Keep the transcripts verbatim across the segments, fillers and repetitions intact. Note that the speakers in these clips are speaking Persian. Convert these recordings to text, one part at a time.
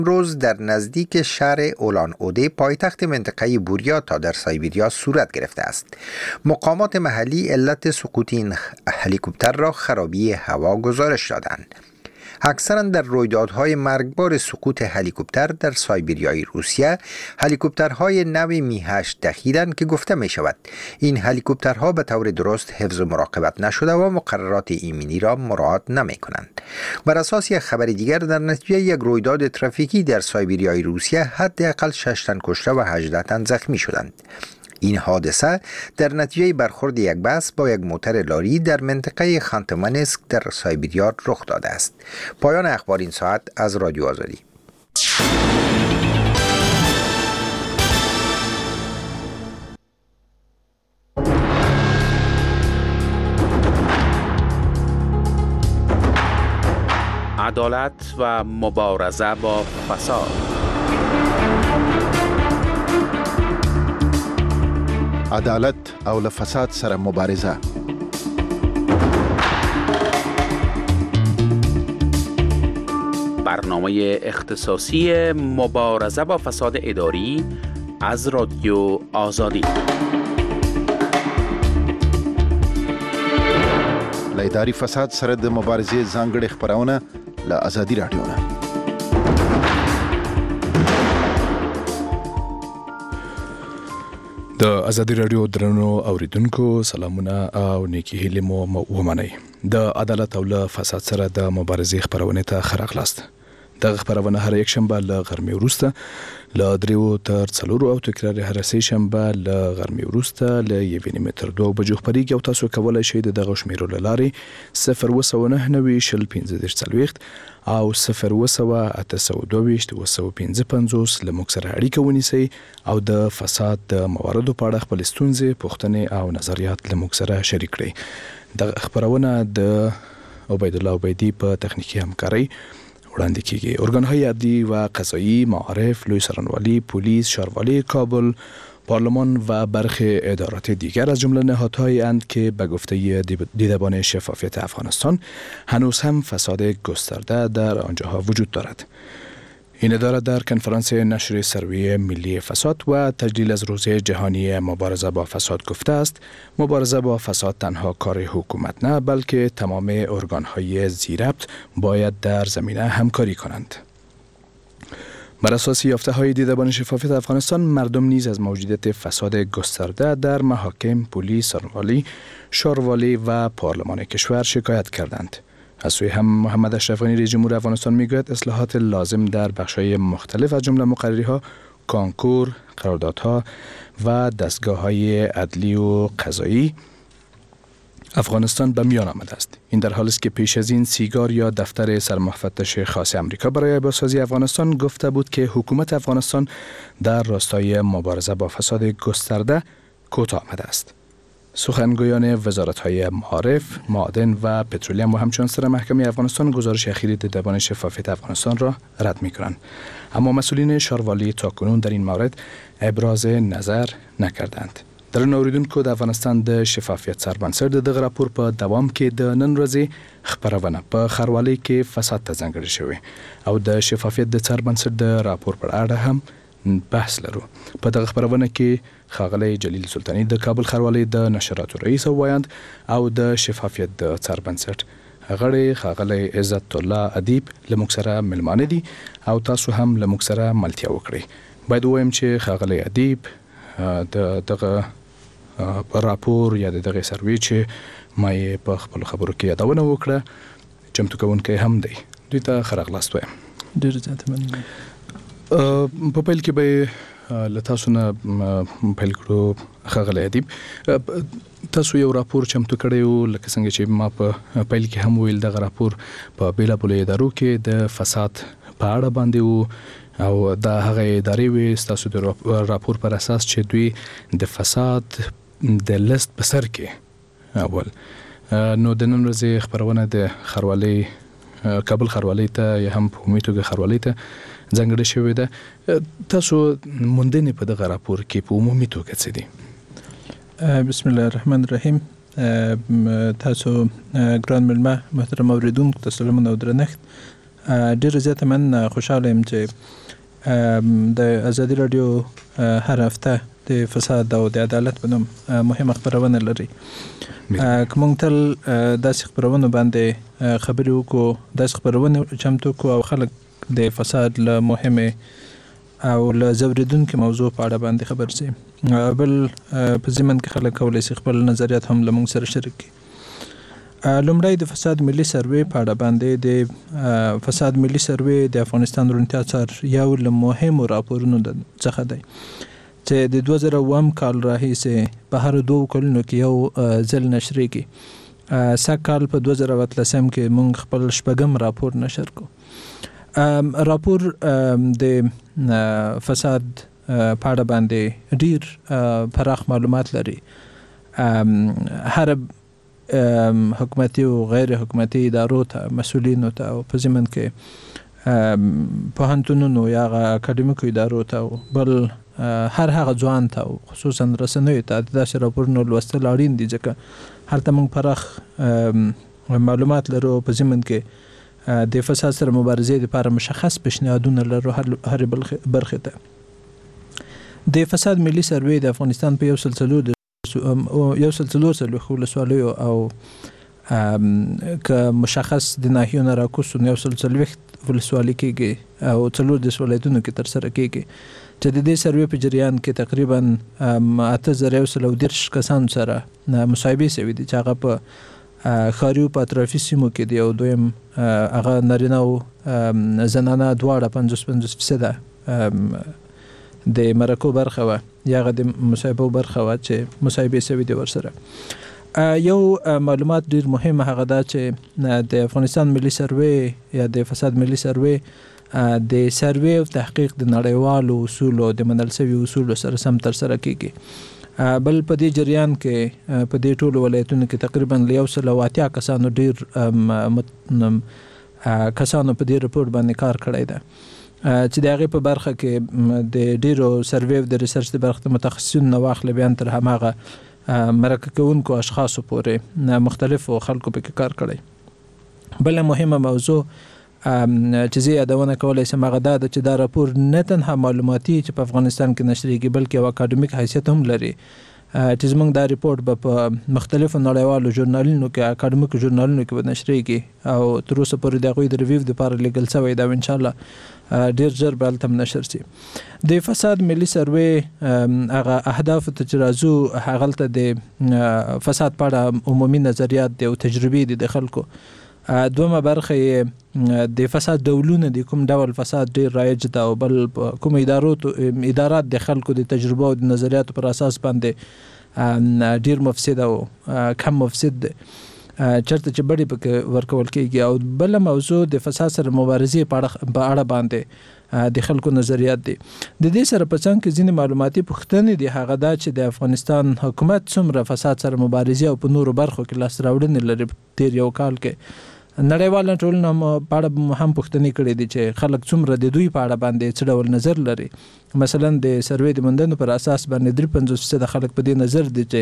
روز در نزدیک شهر اولان اوده پایتخت منطقه بوریاتا در سایبریا صورت گرفته است. مقامات محلی علت سقوط این هلیکوپتر را خرابی هوا گزارش دادند. اکثرا در رویدادهای مرگبار سقوط هلیکوپتر در سایبریای روسیه هلیکوپترهای نو می هشت دخیلند که گفته می شود این هلیکوپترها به طور درست حفظ و مراقبت نشده و مقررات ایمنی را مراعات نمی کنند. بر اساس یک خبر دیگر در نتیجه یک رویداد ترافیکی در سایبریای روسیه حداقل شش تن کشته و هجده تن زخمی شدند. این حادثه در نتیجه برخورد یک بس با یک موتر لاری در منطقه خانتمانسک در سایبریا رخ داده است. پایان اخبار این ساعت از رادیو آزادی. عدالت و مبارزه با فساد. عدالت او له فساد سره مبارزه. برنامه اختصاصی مبارزه با فساد اداری از رادیو آزادی. له اداري فساد سره د مبارزې ځانګړې خبرونه له آزادي رادیو نه. د آزادي رادیو درنو اوریدونکو سلامونه او نیکی هیلې مو ومنئ. د عدالت او له فساد سره د مبارزې خبرونه ته ښه راغلاست. دغه خبرونه هر یک شنبه له غرمې وروسته له دریو تر څلورو او تکرار هر سه شنبه له غرمې وروسته له یوې نیمې تر دوه بجو خبرېږي او تاسو کولی شئ د دغه شمیرو له لارې صفر اووه سوه نهه نوي شل پنځه دېرش څلوېښت او صفر اووه سوه اته سوه دوه ویشت اووه سوه پنځه پنځوس له موږ سره اړیکه ونیسئ او د فساد د مواردو په اړه خپلې ستونزې، پوښتنې او نظریات له موږ سره شریک کړئ. دغه خبرونه د عبیدالله عبیدي په تخنیکي همکارۍ وړاندې کیږي. ارګان‌های عدلی و قضایی، معارف، لوی سرانوالی، پلیس، شاروالی کابل، پارلمان و برخی ادارات دیگر از جمله نهادهایی اند که به گفته دیدبان شفافیت افغانستان هنوز هم فساد گسترده در آنجاها وجود دارد. این اداره در کنفرانس نشر سروی ملی فساد و تجلیل از روزه جهانی مبارزه با فساد گفته است مبارزه با فساد تنها کار حکومت نه بلکه تمام ارگان‌های زیربط باید در زمینه همکاری کنند. بر اساس یافته‌های دیدبان شفافیت افغانستان مردم نیز از موجودیت فساد گسترده در محاکم، پلیس، سرانوالی، شاروالی و پارلمان کشور شکایت کردند. از سوی هم محمد اشرف غنی رئیس جمهور افغانستان میگوید اصلاحات لازم در بخش‌های مختلف از جمله مقرری‌ها، کانکور، قراردادها و دستگاه‌های عدلی و قضایی افغانستان به میان آمده است. این در حالی است که پیش از این سیگار یا دفتر سرمفتش خاص امریکا برای بازسازی افغانستان گفته بود که حکومت افغانستان در راستای مبارزه با فساد گسترده کوتاه آمده است. سخنگویان وزارت‌های معارف، معادن و پترولیم و همچنین سر محکمه افغانستان گزارش اخیر دیدبان شفافیت افغانستان را رد می‌کنند. اما مسئولین شاروالی تاکنون در این مورد ابراز نظر نکردند. در اوریدونکو د افغانستان د شفافیت سربنسر د دغه راپور په دوام کې د نن ورځې خبرونه په خروالي کې فساد ته ځانګړې شوې او د شفافیت د سربنسر د راپور پر اړه هم بحث لرو. په دغه خبرونه کې ښاغلی جلیل سلطانی د کابل خروالي د نشراتو رئیس وایند او د شفافیت د سربنسر غړی ښاغلی عزت الله ادیب له موږ سره ملمانه دي او تاسو هم له موږ سره ملتیا وکړئ. باید ووایم چې ښاغلی ادیب د دغه راپور یا دغه سروې چې ما یې په خپل خبرو کې یادونه وکړه چمتو کوونکی هم دی. دوی ته ښه راغلاست وایم. ډېر زیاته مننه. په پیل کې به له تاسو نه پیل کړو ښاغلی ادیب. تاسو یو راپور چمتو کړی و لکه څنګه چې ما په پیل کې هم ویل دغه راپور په بېلابېلو ادارو کې د فساد په اړه باندې و او دا هغه ادارې وې ستاسو د راپور پر اساس چې دوی د فساد د لست په سر کې اول نو د نن ورځې خبرونه د خروالي کابل خروالي ته یا هم په عمومي توګه خروالي ته ځانګړې شوې ده. تاسو موندنې په دغه راپور کې په عمومي توګه څه دي؟ بسم الله الرحمن الرحیم. تاسو ګران ملمه محترم اوریدونکو ته سلامونه او درنښت. ډېر زیات من خوشاله یم چې د ازادي رادیو هر هفته د فساد او د عدالت په نوم مهمه خبرونه لري. کوم تل داسې خبرونه باندې خبرې وکړو، داسې خبرونه چمتو کو او خلک د فساد له مهمه او له زوریدونکو موضوع په اړه باندې خبر سي. بل په زمن کې خلک کولای شي خپل نظریات هم له موږ سره شریک کړي. لومړی د فساد ملي سروې په اړه باندې د فساد ملي سروې د افغانستان روڼتیا څار یو له مهمو راپورونو څخه دی چې د دوه زره اووم کال راهیسې په هر دوه کلونو کې یو ځل نشریږي. سږ کال په دوه زره اتلسم کې موږ خپل شپږم راپور نشر کو. راپور د فساد په اړه باندې ډیر پراخ معلومات لري. هر حکومتي او غیر حکومتي ادارو ته، مسؤلینو ته او په ضمن کې پوهنتونونو یا اکاډمیکو ادارو ته، بل هر هغه ځوان ته خصوصا رسنیو ته داسې راپورونه لوستل اړین دي ځکه هلته موږ پراخ معلومات لرو. په ضمن کې د فساد سره مبارزې لپاره مشخص پیشنهادونه لرو هر برخه ته. د فساد ملي سروې د افغانستان په یو سلسله د یو سلسله سلوخو لسوالیو او که مشخص د ناحیو نه راکوسو یو سلسله ولسوالۍ کېږي او څلور د ولایتونو کې ترسره کېږي چې د دې سروې په جریان کې تقریبا اته زره یو سل او دېرش کسانو سره مصاحبې شوي دي چې هغه په ښاریو په اطرافي سیمو کې دي او دویم هغه نارینه او زنانه دواړه پنځوس پنځوس فیصده د مرکو برخه وه یا هغه د مصاحبو برخه وه چې مصاحبې شوي دي ورسره. یو معلومات ډیر مهم هغه دا چې د افغانستان ملي سروې یا د فساد ملي سروې د سروې او تحقیق د نړیوالو اصولو د منل شوي اصولو سره سم ترسره کیږي. بل په دې جریان کې په دې ټولو ولایتونو کې تقریبا یو سل او اتیا کسانو ډیر کسانو په دې رپورټ باندې کار کړی ده چې د هغې په برخه کې د ډیرو سروې د ریسرچ د برخه متخصصین نه واخله بیان تر هماغه مرکه کوونکو اشخاصو پورې مختلفو خلکو پکې کار کړی. بله مهمه موضوع چې زه یادونه کولی شم هغه دا ده چې دا راپور نه تنها معلوماتي چې په افغانستان کې نشریږي بلکې یو اکاډمیک حیثیت هم لري چې زموږ دا ریپورټ به په مختلفو نړیوالو ژورنالونو کې اکاډمیکو ژورنالونو کې به نشریږي او تر اوسه پورې د هغوی د ریویو دپاره لیږل شوی ده او انشاءالله ډیر ژر به هلته هم نشر شي. د فساد ملي سروې هغه اهدافو ته چې راځو هغلته د فساد په اړه عمومي نظریات دي او تجربې دي د خلکو. دومه برخه یې د فساد ډولونه دي، کوم ډول فساد ډیر رایج ده او بل کوم ادارو ادارات د خلکو د تجربه او د نظریاتو پر اساس باندې ډیر مفسد او کم مفسد ده چرته چې بډې پکې ورکول کېږي. او بله موضوع د فساد سره مبارزې په اړه باندې د خلکو نظریات دي. د دې سره په څنګ کې ځینې معلوماتي پوښتنې دي هغه دا چې د افغانستان حکومت څومره فساد سره مبارزې او په نورو برخو کې لاسته راوړنې لري. تیر یو کال کې نړیواله ټولنه په اړه هم پوښتنې کړې دي چې خلک څومره د دوی په اړه باندې څه ډول نظر لري. مثلا د سروې د موندنو پر اساس باندې درې پنځوس فیصده خلک په دې نظر دي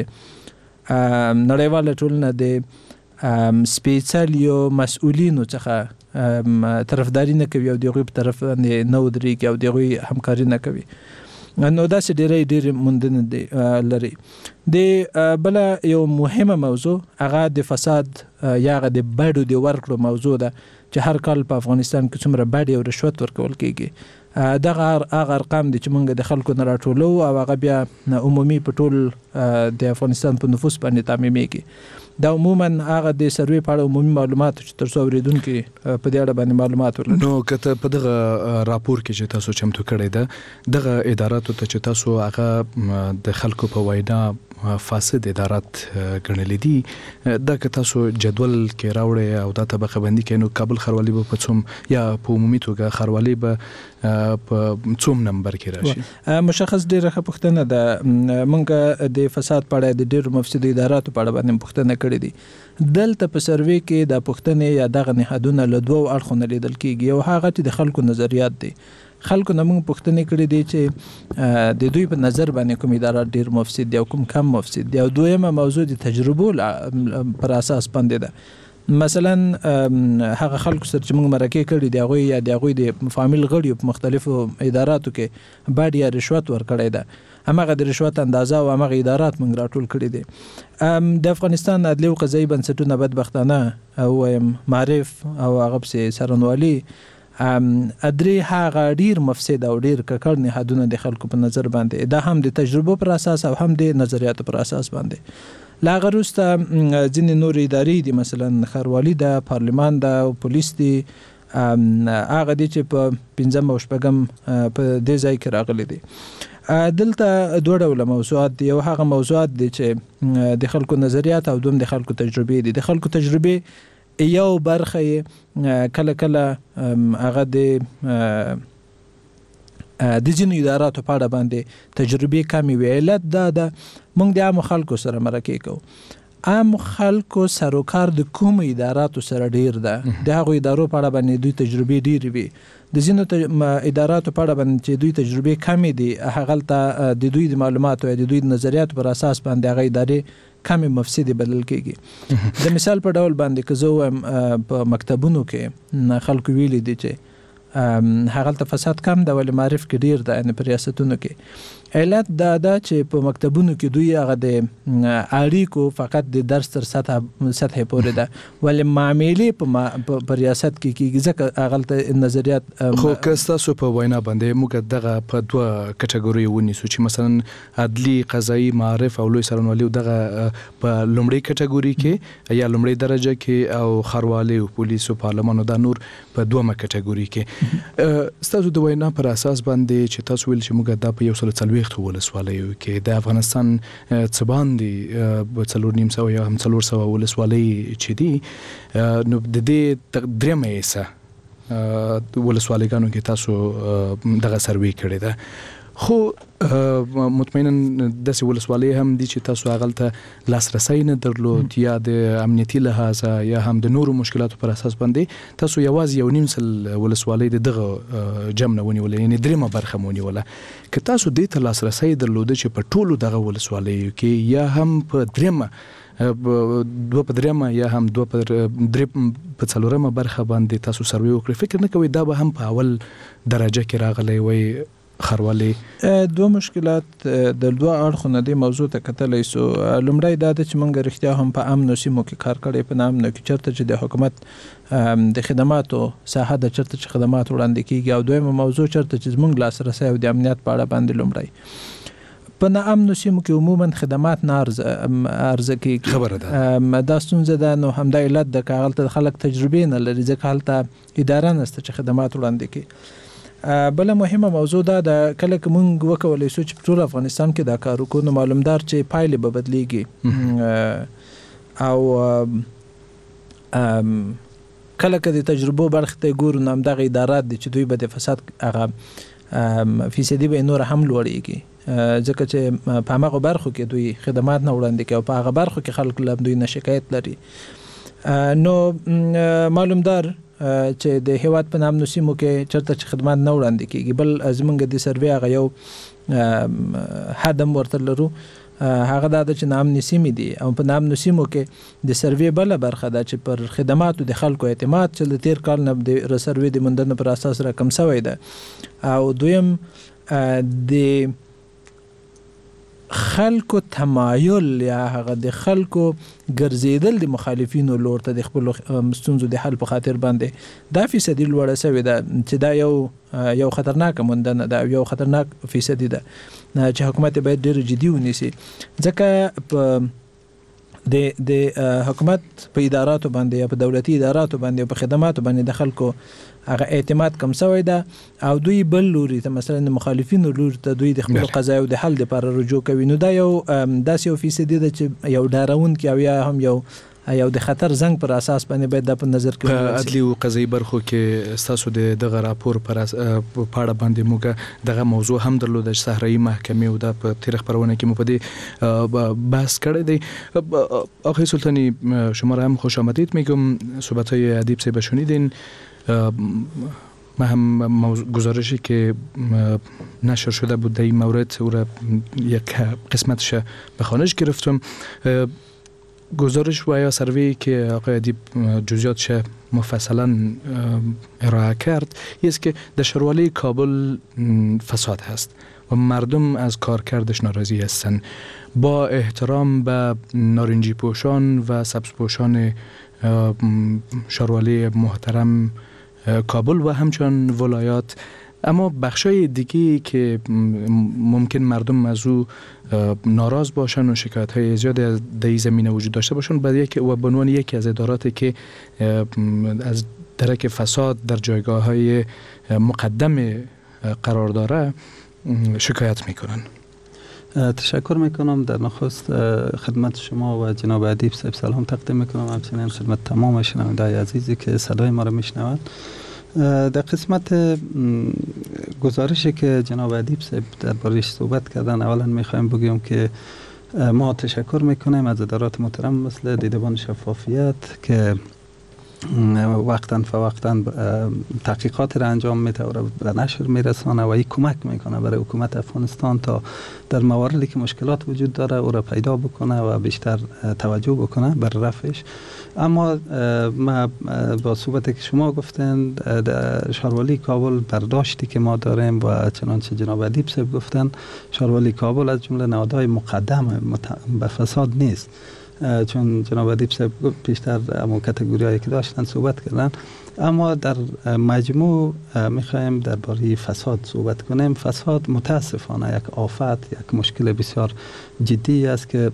چې نړیواله ټولنه د سپیڅلیو مسؤلینو څخه طرفداري نه کوي او د هغوی په طرف باندې نه ودرېږي او د هغوی همکاري نه کوي. نو داسې ډېرې ډېرې موندنې لري. د بله یو مهمه موضوع هغه د فساد یا هغه د بډو د ورکړو موضوع ده چې هر کال په افغانستان کې څومره بډې او رشوت ورکول کېږي. دغه هغه ارقام دي چې موږ د خلکو نه راټولو او هغه بیا عمومي په ټول د افغانستان په نفوس باندې تعمیمېږي. دا عموما هغه د سروې په اړه عمومي معلومات چې تر څو اورېدونکي په دې اړه باندې معلومات ولري. نو که په دغه راپور کې چې تاسو چمتو کړی ده دغه اداراتو ته چې تاسو هغه د خلکو په وینا فاسد ادارات ګڼلې دي دا که تاسو جدول کې راوړئ او دا طبقه بندي کړئ نو کابل ښاروالي به په څوم یا په عمومي توګه ښاروالي به په څوم نمبر کې راشي؟ مشخص ډېره ښه پوښتنه ده. موږ د فساد په اړه د ډېرو مفسدو اداراتو په اړه باندې پوښتنه کړې دي. دلته په سروې کې د پوښتنې یا دغه نهادونه له دوو اړخو نه لیدل کېږي. یو هغه چې د خلکو نظریات دي. خلکو نه موږ پوښتنې کړې دي چې د دوی په نظر باندې کوم ادارات ډېر مفسد دي او کوم کم مفسد دي. او دویمه موضوع د تجربو پر اساس باندې ده. مثلا هغه خلکو سره چې موږ مرکه کړی دی هغه یا د هغه د فامیل غړي په مختلفو اداراتو کې باډي یا رشوت ورکړی ده همغه د رشوت اندازه او همغه ادارات موږ راټول کړی دي د افغانستان عدلي او قضایي بنسټونه بدبختانه او معرف او هغه په سرنوالي ادري هغه ډیر مفسد او ډیر ککړ نهادونه د خلکو په نظر باندې دا هم د تجربو پر اساس او هم د نظریاتو پر اساس باندې لا غروسته ځینې نور ادارې دي مثلا خروالي د پارلمان د پولیس دي هغه دي چې په پنځم او شپږم په دې ځای کې راغلي دي دلته دوه ډوله موضوعات دي یو هغه موضوعات دي چې د خلکو نظریات او دوم د خلکو تجربې دي د خلکو تجربې یو برخه کله کله هغه د د ځینو اداراتو په اړه باندې تجربې کمې وي علت دا ده موږ د عام خلکو سره مرکه کوو عام خلکو سروکار د کوم اداراتو سره ډیر ده د هغو ادارو په اړه باندې دوی تجربې ډیر وي د ځینو اداراتو په اړه باندې چې دوی تجربې کمې دي هغلته د دوی د معلوماتو او د دوی د نظریاتو پر اساس باندې هغه ادارې کمې مفسدې بلل کېږي د مثال په ډول باندې که زه وایم په مکتبونو کې خلکو ویلي دي چې هغلته فساد کم ده ولې معرف کې ډیر ده یعنې په ریاستونو کې علت دا ده چې په مکتبونو کې دوی هغه د اړیکو فقط د درس تر سطح سطح پورې ده ولې معاملې په ریاست کې کېږي ځکه هغلته نظریات خو که ستاسو په وینا باندې موږ دغه په دوه کټګورۍ ونیسو چې مثلا عدلي قضایي معرف او لوی څارنوالي دغه په لومړۍ کټګورۍ کې یا لومړۍ درجه کې او خروالي او پولیس او پارلمان دا نور په دومره کټګورۍ کې ستاسو د وینا پر اساس باندې چې تاسو ویل چې موږ دا په یو سل څلوېښت ولسوالیو کې د افغانستان څه باندې څلور نیم سوه یا هم څلور سوه ولسوالۍ چې دي نو د دې درېیمه حصه ولسوالیګانو کې تاسو دغه سروې کړې ده خو مطمئنا داسې ولسوالۍ هم دي چې تاسو هغلته لاسرسی نه درلود یا د امنیتي لحاظه یا هم د نورو مشکلاتو پر اساس باندې تاسو یوازې یو نیم سل ولسوالۍ د دغه جمع نه ونیوله یعنې درېیمه برخه مو ونیوله که تاسو دې ته لاسرسی درلوده چې په ټولو دغه ولسوالیو کې یا هم په درېیمه دوه په درېیمه یا هم دوه په درې په څلورمه برخه باندې تاسو سروې وکړئ فکر نه کوئ دا به هم په اول درجه کې راغلی وای خروالي دوه مشکلات د دوه اړخونو د موضوع ته کتلی سو لومړی دا ده چې موږ رښتیا هم په امنو سیمو کې کار کړی په امنو کې چېرته چې د حکومت د خدماتو ساحه د چېرته چې خدمات وړاندې کېږي او دویمه موضوع چېرته چې زموږ لاسرسی او د امنیت په اړه باندې لومړی په نه امنو سیمو کې عموما خدمات نه عرضه کېږي خبره ده دا ستونزه ده نو همدا علت ده که هغلته خلک تجربې نه لري ځکه هلته اداره نشته چې خدمات وړاندې کړي بله مهمه موضوع دا ده کله که موږ وکولی سو چې په ټول افغانستان کې دا کار وکړو نو معلومدار چې پایلې به بدلیږي او کله که د تجربو برخې ته ګورو نو همدغه ادارات دي چې دوی به د فساد هغه فیصدي به نور هم لوړیږي ځکه چې په همغه برخو کې دوی خدمات نه وړاندې کوي او په هغه برخو کې خلک له دوی نه شکایت لري نو معلومدار چې د هیواد په نامنو سیمو کې چېرته چې خدمات نه وړاندې کېږي بل زموږ د سروې هغه یو حد هم ورته لرو هغه دا ده چې نامنې سیمې دي او په نامنو سیمو کې د سروې بله برخه ده چې پر خدماتو د خلکو اعتماد چې د تیر کال نه د سروې د موندنې پر اساس راکم شوی ده او دویم د خلکو تمایل یا هغه د خلکو ګرځیدل د مخالفینو لور ته د خپل ستونزو د حل په خاطر باندې دا فیصدي لوړه شوې ده چې دا یو یو خطرناک موندنه ده یو خطرناک فیصدي ده چې حکومت باید ډېر جدي ونیسي ځکه په د د حکومت په اداراتو باندې یا په دولتي اداراتو باندې په خدماتو باندې د خلکو هغه اعتماد کم شوی ده او دوی بل لوري ته مثلا مخالفینو لوري ته دوی د خپل قضایا او د حل لپاره رجوع کوي نو دا یو داسې یو فیصدي ده چې یو ډارونکی او یا هم یو یو د خطر زنګ پر اساس باندې باید د په نظر کې په عدلي او قضایي برخو کې تاسو د دغه راپور پر پاړه باندې موږ دغه موضوع هم درلوده چې صحرایي محکمې او د په تاریخ پرونه کې مو په دې بحث کړی دی آقای سلطانی شما را هم خوش آمدید میگم صحبت‌های ادیب سے بشنیدین ما هم گزارشی که نشر شده بود در این مورد او را یک قسمتش به خوانش گرفتم گزارش و یا سروی که آقای ادیب جزئیاتش مفصلا ارائه کرد است که در شاروالی کابل فساد هست و مردم از کارکردش ناراضی هستند. با احترام به نارنجی پوشان و سبز پوشان شاروالی محترم کابل و همچنان ولایات، اما بخشای دیگی که ممکن مردم از او ناراض باشن و شکایت های زیاد در این زمینه وجود داشته باشن، بعد یک و به عنوان یکی از اداراتی که از درک فساد در جایگاه های مقدم قرار داره شکایت میکنن. تشکر میکنم. در نخست خدمت شما و جناب ادیب صاحب سلام تقدیم میکنم، همچنین خدمت تمام شنونده‌های عزیزی که صدای ما را میشنوند. در قسمت گزارشی که جناب ادیب صاحب درباره‌اش صحبت کردن، اولا میخوایم بگیم که ما تشکر میکنیم از ادارات محترم مثل دیدبان شفافیت که وقتاً فوقتاً تحقیقات را انجام میده و به نشر میرسانه و این کمک میکنه برای حکومت افغانستان تا در مواردی که مشکلات وجود داره او را پیدا بکنه و بیشتر توجه بکنه بر رفعش. اما ما با صحبتی که شما گفتن در شاروالی کابل برداشتی که ما داریم و چنانچه جناب ادیب صاحب گفتن، شاروالی کابل از جمله نهادهای مقدم به فساد نیست، چون جناب ادیب صاحب پیشتر همون کاتگوریایی که داشتن صحبت کردن. اما در مجموع میخوایم درباره فساد صحبت کنیم. فساد متاسفانه یک آفت، یک مشکل بسیار جدی است که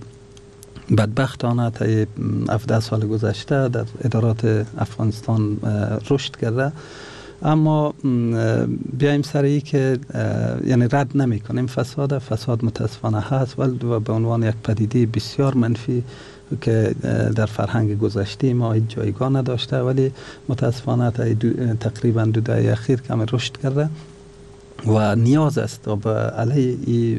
بدبختانه تا هفده سال گذشته در ادارات افغانستان رشد کرده. اما بیایم سر ای که یعنی رد نمی کنیم فساد. فساد متاسفانه هست و به عنوان یک پدیده بسیار منفی که در فرهنگ گذشته ما هیچ جایگاه نداشته، ولی متاسفانه تقریبا دو دهه اخیر کم رشد کرده و نیاز است تا به علیه این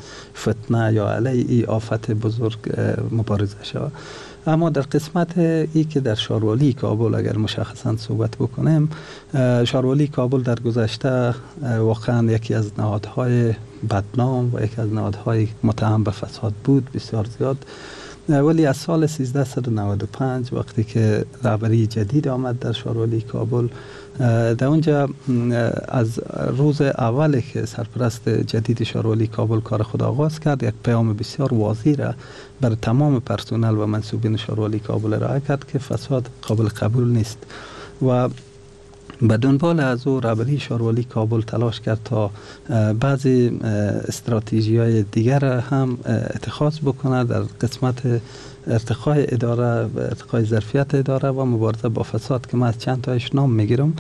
فتنه یا علیه این آفت بزرگ مبارزه شود. اما در قسمت ای که در شاروالی کابل اگر مشخصا صحبت بکنیم، شاروالی کابل در گذشته واقعا یکی از نهادهای بدنام و یکی از نهادهای متهم به فساد بود بسیار زیاد. ولی از سال سیزده نود و پنج وقتی که رهبری جدید آمد در شاروالی کابل، در اونجا از روز اولی که سرپرست جدید شاروالی کابل کار خود آغاز کرد، یک پیام بسیار واضح را بر تمام پرسنل و منصوبین شاروالی کابل ارائه کرد که فساد قابل قبول نیست و به دنبال از او رهبری شاروالی کابل تلاش کرد تا بعضی استراتژی های دیگر هم اتخاذ بکنه در قسمت ارتقای اداره و ارتقای ظرفیت اداره و مبارزه با فساد که من از چند تایش نام میگیرم.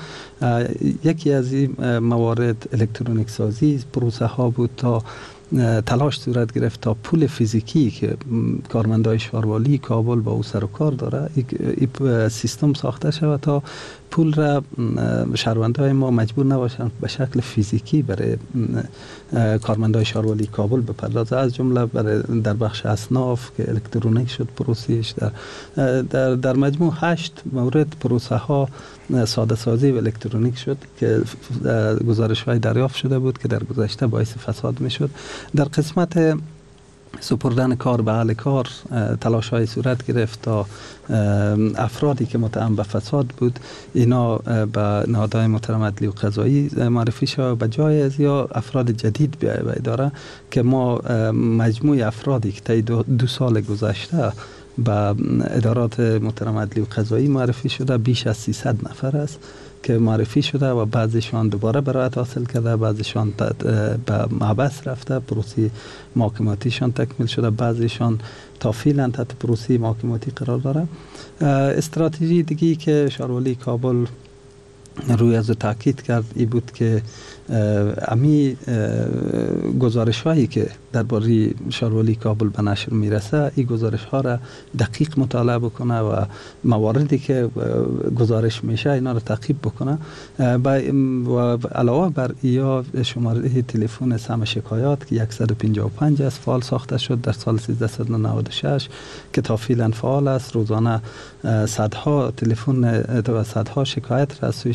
یکی از این موارد الکترونیک سازی پروسه ها بود تا تلاش صورت گرفت تا پول فیزیکی که کارمندای شاروالی کابل با او سر و کار داره این سیستم ساخته شود تا پول را شهروندای ما مجبور نباشند به شکل فیزیکی برای کارمندای شاروالی کابل بپردازه، از جمله برای در بخش اصناف که الکترونیک شد پروسیش. در در, در مجموع هشت مورد پروسه ها ساده سازی و الکترونیک شد که گزارش های دریافت شده بود که در گذشته باعث فساد می شد. در قسمت سپردن کار به اهل کار تلاش های صورت گرفت تا افرادی که متهم به فساد بود اینا به نهادهای محترم عدلی و قضایی معرفی شد به جای از یا افراد جدید بیاید به اداره که ما مجموع افرادی که تا دو, دو سال گذشته به ادارات محترم عدلی و قضایی معرفی شده بیش از سیصد نفر است که معرفی شده و بعضیشان دوباره برایت حاصل کرده، بعضیشان به محبس رفته، پروسه محاکماتیشان تکمیل شده، بعضیشان تا فعلا تحت پروسه محاکماتی قرار داره. استراتژی دیگی که شاروالی کابل روی از تاکید کرد ای بود که امی گزارش هایی که درباره شاروالی کابل به نشر میرسه این گزارش ها را دقیق مطالعه بکنه و مواردی که گزارش میشه اینا را تعقیب بکنه و علاوه بر یا شماره تلفن سم شکایات که صد و پنجاه و پنج است فعال ساخته شد در سال سیزده نود و شش که تا فعلا فعال است. روزانه صدها تلفن و صدها شکایت را از سوی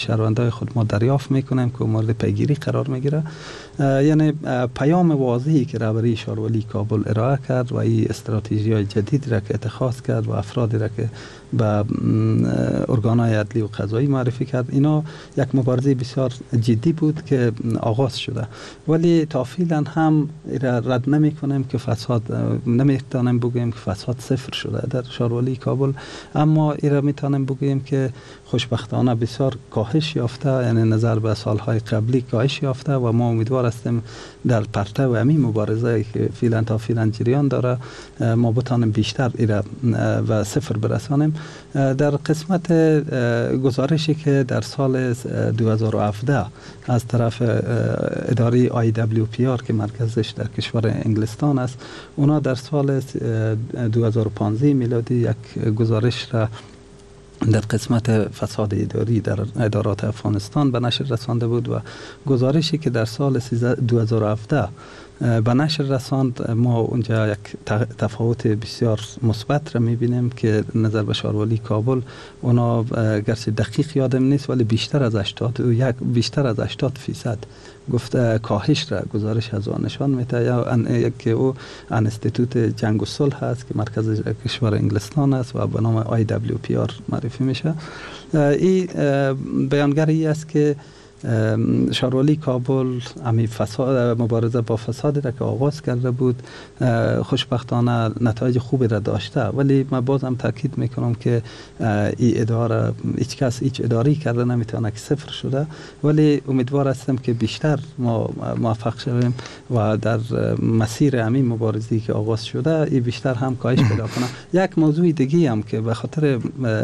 شهروندای خود ما دریافت میکنیم که مورد پیگیری قرار میگیره. یعنی پیام واضحی که رهبری شارولی کابل ارائه کرد و این استراتژی‌های جدید را که اتخاذ کرد و افرادی را که به ارگان‌های عدلی و قضایی معرفی کرد، اینا یک مبارزه بسیار جدی بود که آغاز شده، ولی تا فعلا هم رد نمی کنیم که فساد، نمیتونیم بگوییم که فساد صفر شده در شارولی کابل، اما ایرا میتونیم بگوییم که خوشبختانه بسیار کاهش یافته، یعنی نظر به سالهای قبلی کاهش یافته و ما امیدوار هستیم در پرتو همین مبارزه که فعلا تا فعلا جریان داره ما بتانیم بیشتر ایرا و صفر برسانیم. در قسمت گزارشی که در سال دو هزار و هفده از طرف اداره آی دبلیو پی آر که مرکزش در کشور انگلستان است، اونا در سال دو هزار و پانزده میلادی یک گزارش را در قسمت فساد اداری در ادارات افغانستان به نشر رسانده بود و گزارشی که در سال دو هزار و هفده به نشر رساند، ما اونجا یک تفاوت بسیار مثبت را میبینیم که نظر به شارولی کابل اونا گرچه دقیق یادم نیست ولی بیشتر از هشتاد و یک بیشتر از هشتاد فیصد گفته کاهش را گزارش از آن نشان میده، یا که او انستیتوت جنگ و صلح هست که مرکز کشور انگلستان است و به نام آی دبلیو پی آر معرفی میشه. این بیانگری است که شارولی کابل امی فساد مبارزه با فساد را که آغاز کرده بود خوشبختانه نتایج خوبی را داشته، ولی من بازم تاکید میکنم که این اداره هیچ کس هیچ اداری کرده نمیتونه که صفر شده، ولی امیدوار هستم که بیشتر ما موفق شویم و در مسیر همین مبارزه‌ای که آغاز شده این بیشتر هم کاهش پیدا کنه. یک موضوع دیگه هم که به خاطر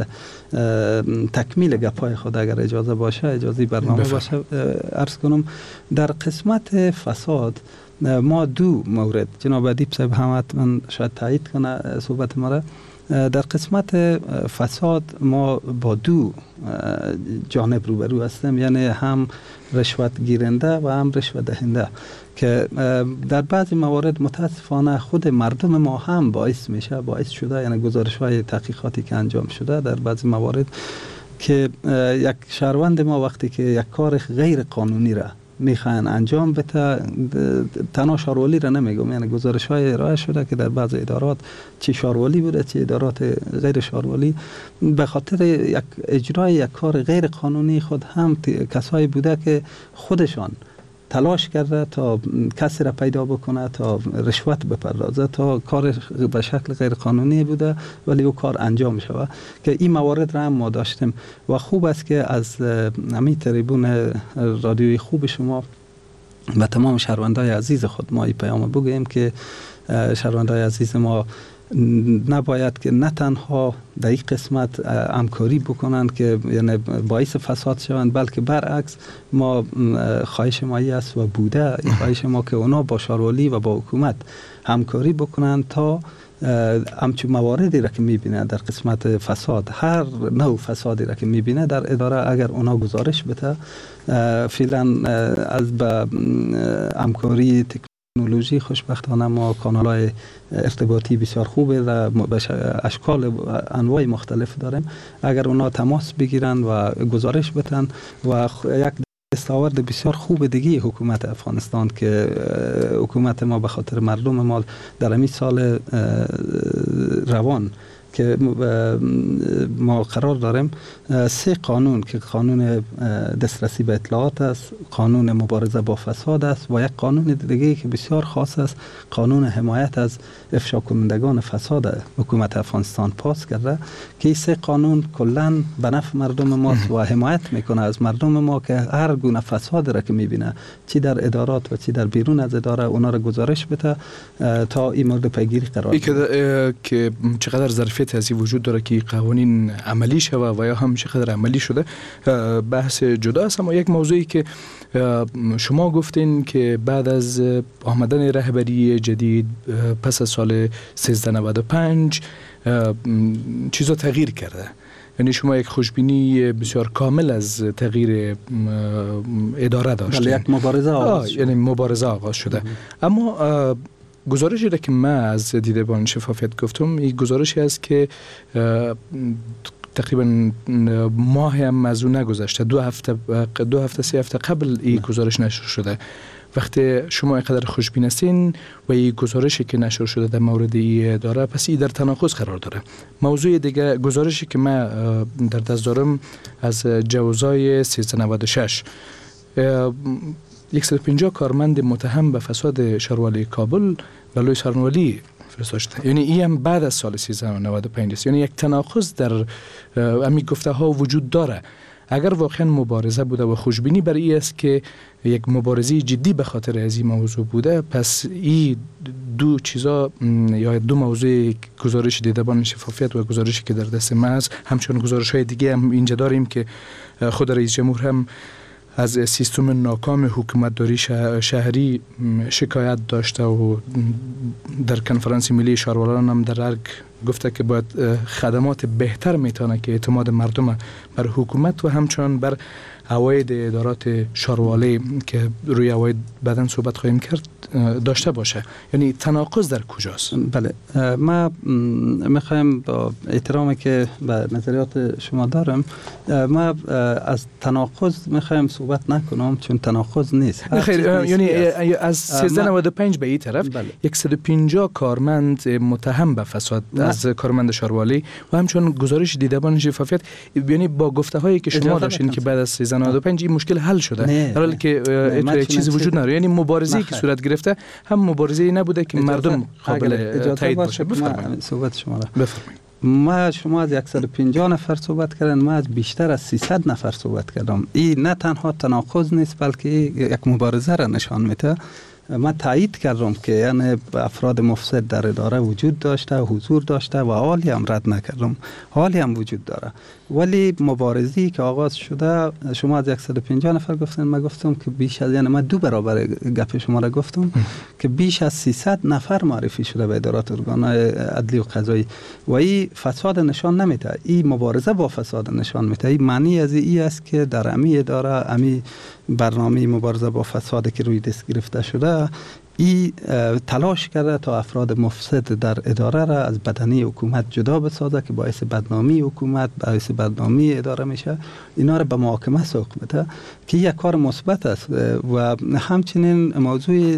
تکمیل گپای خود اگر اجازه باشه، اجازه برنامه بفرم. باشه عرض کنم در قسمت فساد ما دو مورد، جناب ادیب صاحب هم حتما شاید تایید کنه صحبت ما را، در قسمت فساد ما با دو جانب روبرو هستیم، یعنی هم رشوت گیرنده و هم رشوت دهنده که در بعضی موارد متاسفانه خود مردم ما هم باعث میشه باعث شده، یعنی گزارش های تحقیقاتی که انجام شده در بعضی موارد که یک شهروند ما وقتی که یک کار غیر قانونی را میخواین انجام بده، تنها شارولی را نمیگم، یعنی گزارش های ارائه شده که در بعض ادارات چه شارولی بوده چه ادارات غیر شارولی به خاطر یک اجرای یک کار غیر قانونی خود هم کسایی بوده که خودشان تلاش کرده تا کسی را پیدا بکنه، تا رشوت بپردازه، تا کار به شکل غیر قانونی بوده ولی او کار انجام شود، که این موارد را هم ما داشتیم و خوب است که از همین تریبون رادیوی خوب شما به تمام شهروندای عزیز خود ما این پیام بگوییم که شهروندای عزیز ما نباید که نه تنها در این قسمت همکاری بکنند که یعنی باعث فساد شوند، بلکه برعکس ما خواهش ما است و بوده خواهش ما که اونا با شارولی و با حکومت همکاری بکنند تا همچون مواردی را که میبینه در قسمت فساد، هر نوع فسادی را که میبینه در اداره اگر اونا گزارش بده، فعلا از به همکاری تکنولوژی خوشبختانه ما کانال‌های ارتباطی بسیار خوبه و اشکال انواع مختلف داریم، اگر اونا تماس بگیرن و گزارش بدن و یک دستاورد بسیار خوب دیگه حکومت افغانستان که حکومت ما به خاطر مردم ما در همین سال روان که ما قرار داریم سه قانون که قانون دسترسی به اطلاعات است، قانون مبارزه با فساد است و یک قانون دیگه که بسیار خاص است، قانون حمایت از افشا کنندگان فساد حکومت افغانستان پاس کرده که این سه قانون کلا به نفع مردم ماست و حمایت میکنه از مردم ما که هر گونه فساد را که میبینه چی در ادارات و چی در بیرون از اداره اونا را گزارش بده تا این مورد پیگیری قرار بگیره. که چقدر ظرفیت از وجود داره که قوانین عملی شود و یا هم چقدر عملی شده بحث جدا است، اما یک موضوعی که شما گفتین که بعد از آمدن رهبری جدید پس از سال سیزده نود و پنج چیزا تغییر کرده، یعنی شما یک خوشبینی بسیار کامل از تغییر اداره داشتین. یک مبارزه آغاز شده. یعنی مبارزه آغاز شده. اما گزارشی را که من از دیده بان شفافیت گفتم، این گزارشی است که تقریبا ماه هم از اون نگذشته، دو هفته دو هفته سه هفته قبل این گزارش نشر شده. وقتی شما اینقدر خوشبین هستین و این گزارشی که نشر شده در مورد این داره، پس این در تناقض قرار داره. موضوع دیگه، گزارشی که من در دست دارم از جوزای سیزده نود و شش، صد و پنجاه کارمند متهم به فساد شهروالی کابل بلوی سرنوالی فرستاشته. یعنی این هم بعد از سال سیزده نود و پنج است. یعنی یک تناقض در امی گفته ها وجود داره. اگر واقعا مبارزه بوده و خوشبینی برای این است که یک مبارزه جدی به خاطر از این موضوع بوده، پس این دو چیزا یا دو موضوع، گزارش دیدبان شفافیت و گزارشی که در دست ما است، همچنان گزارش های دیگه هم اینجا داریم که خود رئیس جمهور هم از سیستم ناکام حکومتداری شهری شکایت داشته و در کنفرانس ملی شهروالان هم در ارگ گفته که باید خدمات بهتر میتونه که اعتماد مردم بر حکومت و همچنان بر عواید ادارات شهروالی که روی عواید بعداً صحبت خواهیم کرد داشته باشه. یعنی تناقض در کجاست؟ بله، ما میخوایم با احترامی که به نظریات شما دارم، ما از تناقض میخوایم صحبت نکنم، چون تناقض نیست. خیر، یعنی از سیزده نود و پنج به این طرف صد و پنجاه کارمند متهم به فساد از کارمند شهروالی و همچنان گزارش دیدبان شفافیت، یعنی با گفته هایی که شما داشتین که بعد از سیزده نود و پنج این مشکل حل شده، در حالی که تو چیزی وجود نداره. یعنی مبارزه‌ای که صورت گرفته هم مبارزه‌ای نبوده که مردم قابل تایید باشه. بفرمایید صحبت شما را بفرمایید. ما شما از صد و پنجاه نفر صحبت کردن، ما از بیشتر از سیصد نفر صحبت کردم. این نه تنها تناقض نیست بلکه یک مبارزه را نشان میده. ما تایید کردم که یعنی افراد مفسد در اداره وجود داشته، حضور داشته و حالی هم رد نکردم، حالی هم وجود داره. ولی مبارزی که آغاز شده، شما از صد و پنجاه نفر گفتن، ما گفتم که بیش از، یعنی ما دو برابر گپ شما را گفتم که بیش از سیصد نفر معرفی شده به ادارات ارگان‌های عدلی و قضایی و این فساد نشان نمیده. این مبارزه با فساد نشان میده. این معنی از این است که در امی اداره، امی برنامه مبارزه با فساد که روی دست گرفته شده، ای تلاش کرده تا افراد مفسد در اداره را از بدنه حکومت جدا بسازه که باعث بدنامی حکومت، باعث بدنامی اداره میشه. اینا را به محاکمه سوق بده که یک کار مثبت است. و همچنین موضوع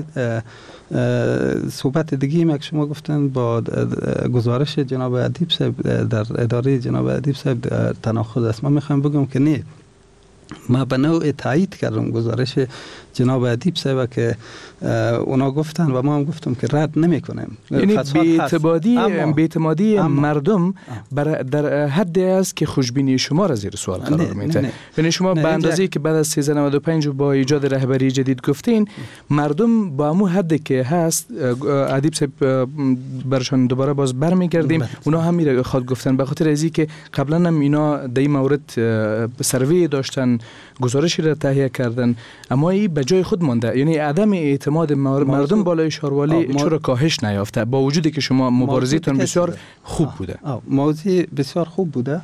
صحبت دیگه که شما گفتن با گزارش جناب ادیب صاحب در اداره جناب ادیب صاحب تناقض است. ما میخوام بگم که نه، ما به نوع تایید کردم گزارش جناب ادیب صاحب که اونا گفتن و ما هم گفتم که رد نمی کنیم. یعنی بی‌اعتمادی بی‌اعتمادی مردم بر در حد است که خوشبینی شما را زیر سوال قرار میده. یعنی شما به اندازه‌ای که بعد از سیزده نود و پنج با ایجاد رهبری جدید گفتین، مردم با همون حد که هست، ادیب صاحب برشان دوباره باز برمیگردیم، اونا هم میره خود گفتن به خاطر ازی که قبلا هم اینا در این مورد سروی داشتن، گزارشی را تهیه کردن، اما این به جای خود مانده. یعنی عدم اعتماد مردم بالای شهروالی چرا کاهش نیافته با وجودی که شما مبارزتون بسیار خوب بوده؟ موضوع بسیار خوب بوده.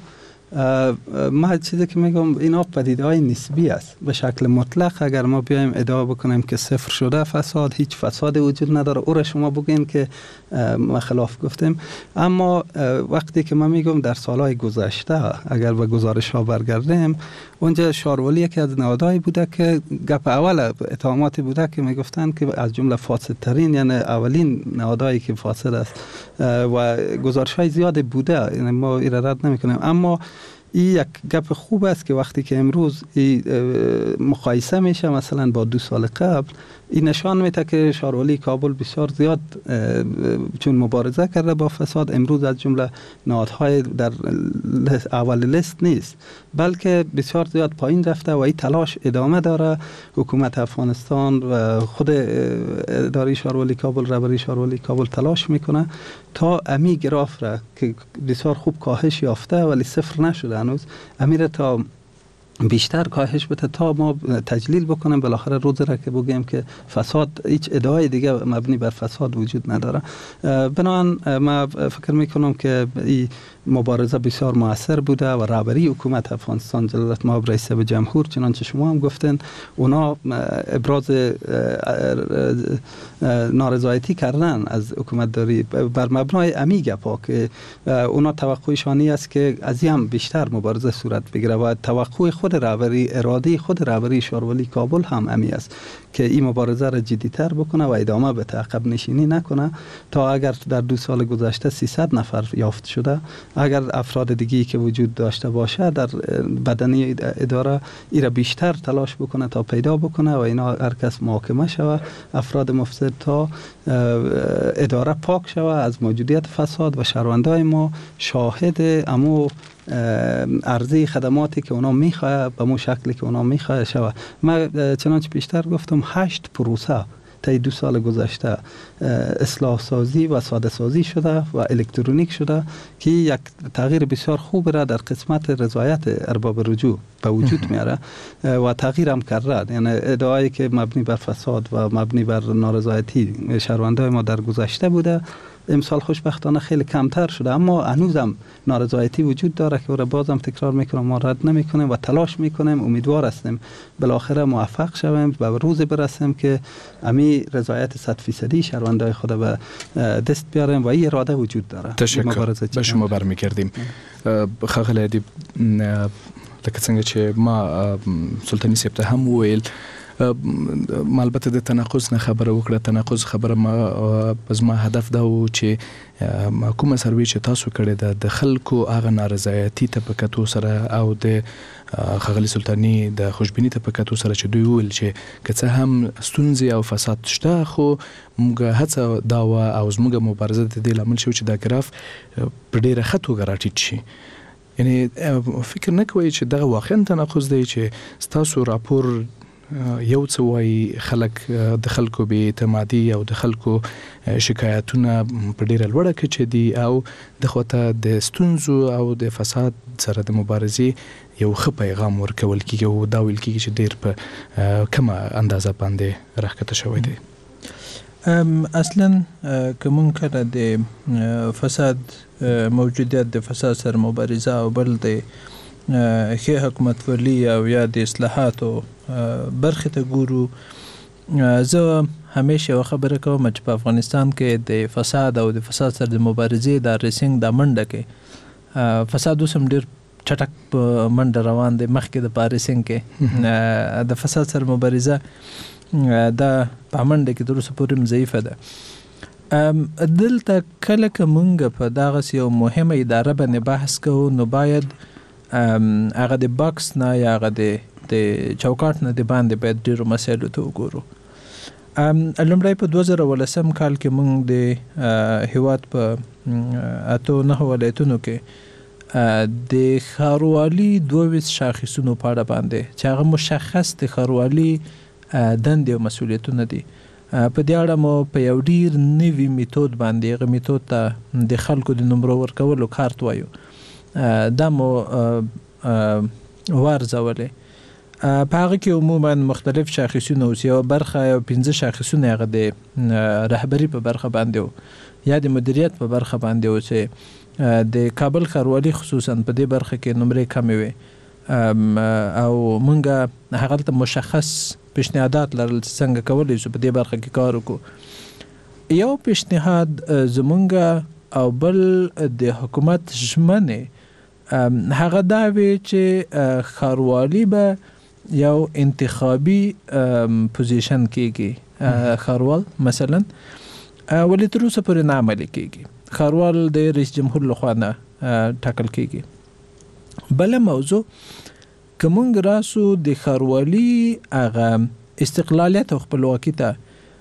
ما چیزی که میگم اینا پدیده‌های نسبی است. به شکل مطلق اگر ما بیایم ادعا بکنیم که صفر شده فساد، هیچ فساد وجود نداره، او را شما بگین که ما خلاف گفتیم. اما وقتی که ما میگم در سالهای گذشته اگر به گزارش ها برگردیم، اونجا شهروالی یکی از نهادهایی بوده که گپ اول اتهاماتی بوده که میگفتن که از جمله فاسدترین، یعنی اولین نهادهایی که فاسد است و گزارش های زیاد بوده، یعنی ما این رد نمیکنیم. اما این یک گپ خوب است که وقتی که امروز مقایسه میشه مثلا با دو سال قبل، این نشان میده که شهروالی کابل بسیار زیاد چون مبارزه کرده با فساد، امروز از جمله نهادهای در اول لیست نیست، بلکه بسیار زیاد پایین رفته و این تلاش ادامه داره. حکومت افغانستان و خود اداره شهروالی کابل، رهبری شهروالی کابل تلاش میکنه تا امی گراف را که بسیار خوب کاهش یافته ولی صفر نشده هنوز، امیر تا بیشتر کاهش بده تا ما تجلیل بکنیم بالاخره روز را که بگیم که فساد، هیچ ادعای دیگه مبنی بر فساد وجود نداره. بنابراین ما فکر میکنم که این مبارزه بسیار موثر بوده و رهبری حکومت افغانستان جلالت مآب رئیس جمهور چنانچه شما هم گفتین اونا ابراز نارضایتی کردن از حکومت داری بر مبنای امی گپا که اونا توقعشانی است که از هم بیشتر مبارزه صورت بگیره و توقع خود رهبری اراده خود رهبری شارولی کابل هم امی است که این مبارزه را جدی‌تر بکنه و ادامه بده، عقب نشینی نکنه تا اگر در دو سال گذشته سیصد نفر یافت شده، اگر افراد دیگی که وجود داشته باشه در بدنی اداره ایرا بیشتر تلاش بکنه تا پیدا بکنه و اینا هر کس محاکمه شوه، افراد مفسد تا اداره پاک شوه از موجودیت فساد و شهروندای ما شاهد امو عرضه خدماتی که اونا میخواه به مو شکلی که اونا میخواه شوه. من چنانچه بیشتر گفتم هشت پروسه تا دو سال گذشته اصلاح سازی و ساده سازی شده و الکترونیک شده که یک تغییر بسیار خوب را در قسمت رضایت ارباب رجوع به وجود میاره و تغییر هم کرده. یعنی ادعایی که مبنی بر فساد و مبنی بر نارضایتی شهروندای ما در گذشته بوده امسال خوشبختانه خیلی کمتر شده، اما هنوزم نارضایتی وجود داره که او بازم تکرار میکنم ما رد نمیکنیم و تلاش میکنیم، امیدوار هستیم بالاخره موفق شویم و به روز برسیم که امی رضایت صد فیصدی شهروندای خود به دست بیاریم و این اراده وجود داره. تشکر به شما برمیگردیم. ښاغلی ادیب لکه څنګه چې ما سلطاني صاحب ته هم وویل ما البته د تناقض نه خبره وکړه، تناقض خبره ما زما هدف دا و چې کومه سروې چې تاسو کړې ده د خلکو هغه نارضایتي ته په کتو سره او د ښاغلي سلطاني د خوشبیني ته په کتو سره چې دوی وویل چې که څه هم ستونزې او فساد شته خو موږ هڅه دا وه او زموږ مبارزه د دې لامل شو چې دا ګراف په ډېره ښه توګه راټیټ شي. یعنی فکر نه کوئ چې دغه واقعا تناقض دی چې ستاسو راپور یو څه وایي خلک د خلکو بې اعتمادي او د خلکو شکایتونه په ډیره لوړه کچه دي او د خواته د ستونزو او د فساد سره د مبارزې یو ښه پیغام ورکول کېږي او دا ویل کېږي چې ډیر په کمه اندازه باندې راښکته شوی دی. اصلا که مونږ کله د فساد موجودیت د فساد سره مبارزه او بل د ښه حکومتولي او یا د اصلاحاتو برخې ته ګورو، زه همیشه یوه خبره کوم چې په افغانستان کې د فساد او د فساد سره د مبارزې د ریسینګ دا منډه کې فساد اوس هم ډېر چټک په منډه روان دی، مخکې د پاریسینګ کې د فساد سره مبارزه دا په منډه کې تر اوسه پورې هم ضعیفه ده. دلته کله که مونږ په دغسې یو مهمه اداره باندې بحث کوو نو باید هغه د باکس نه یا هغه د د چوکاټ نه د باندې باید ډېرو مسایلو ته وګورو. لومړی په دوه زره ولسم کال کې موږ د هیواد په اتو نهو ولایتونو کې د ښاروالي دوه ویشت شاخصونو په اړه باندې چې هغه مشخص د ښاروالي دندې او مسؤلیتونه دي په دې اړه مو په یو ډېر نوي میتود باندې هغه میتود ته د خلکو د نمرو ورکولو کارت وایو دا مو وارزولې. په هغه کې عموما مختلف شاخصونه اوس یو برخه یو پنځه شاخصونه هغه د رهبري په برخه باندې و یا د مدیریت په برخه باندې و چې د کابل ښاروالي خصوصا په دې برخه کې نمرې کمې وې او مونږ هغه ته مشخص پیشنهادات لرل چې څنګه کولی شو په دې برخه کې کار وکړو. یو پیشنهاد زمونږ او بل د حکومت ژمنې هغه دا وی چې ښاروالي به یو انتخابي پوزیشن کېږي، ښاروال مثلا ولې تر اوسه پورې نه عملي کېږي، ښاروال د رئیس جمهور لخوا نه ټاکل کېږي. بله موضوع که مونږ راسو د ښاروالي هغه استقلالیت او خپلواکي ته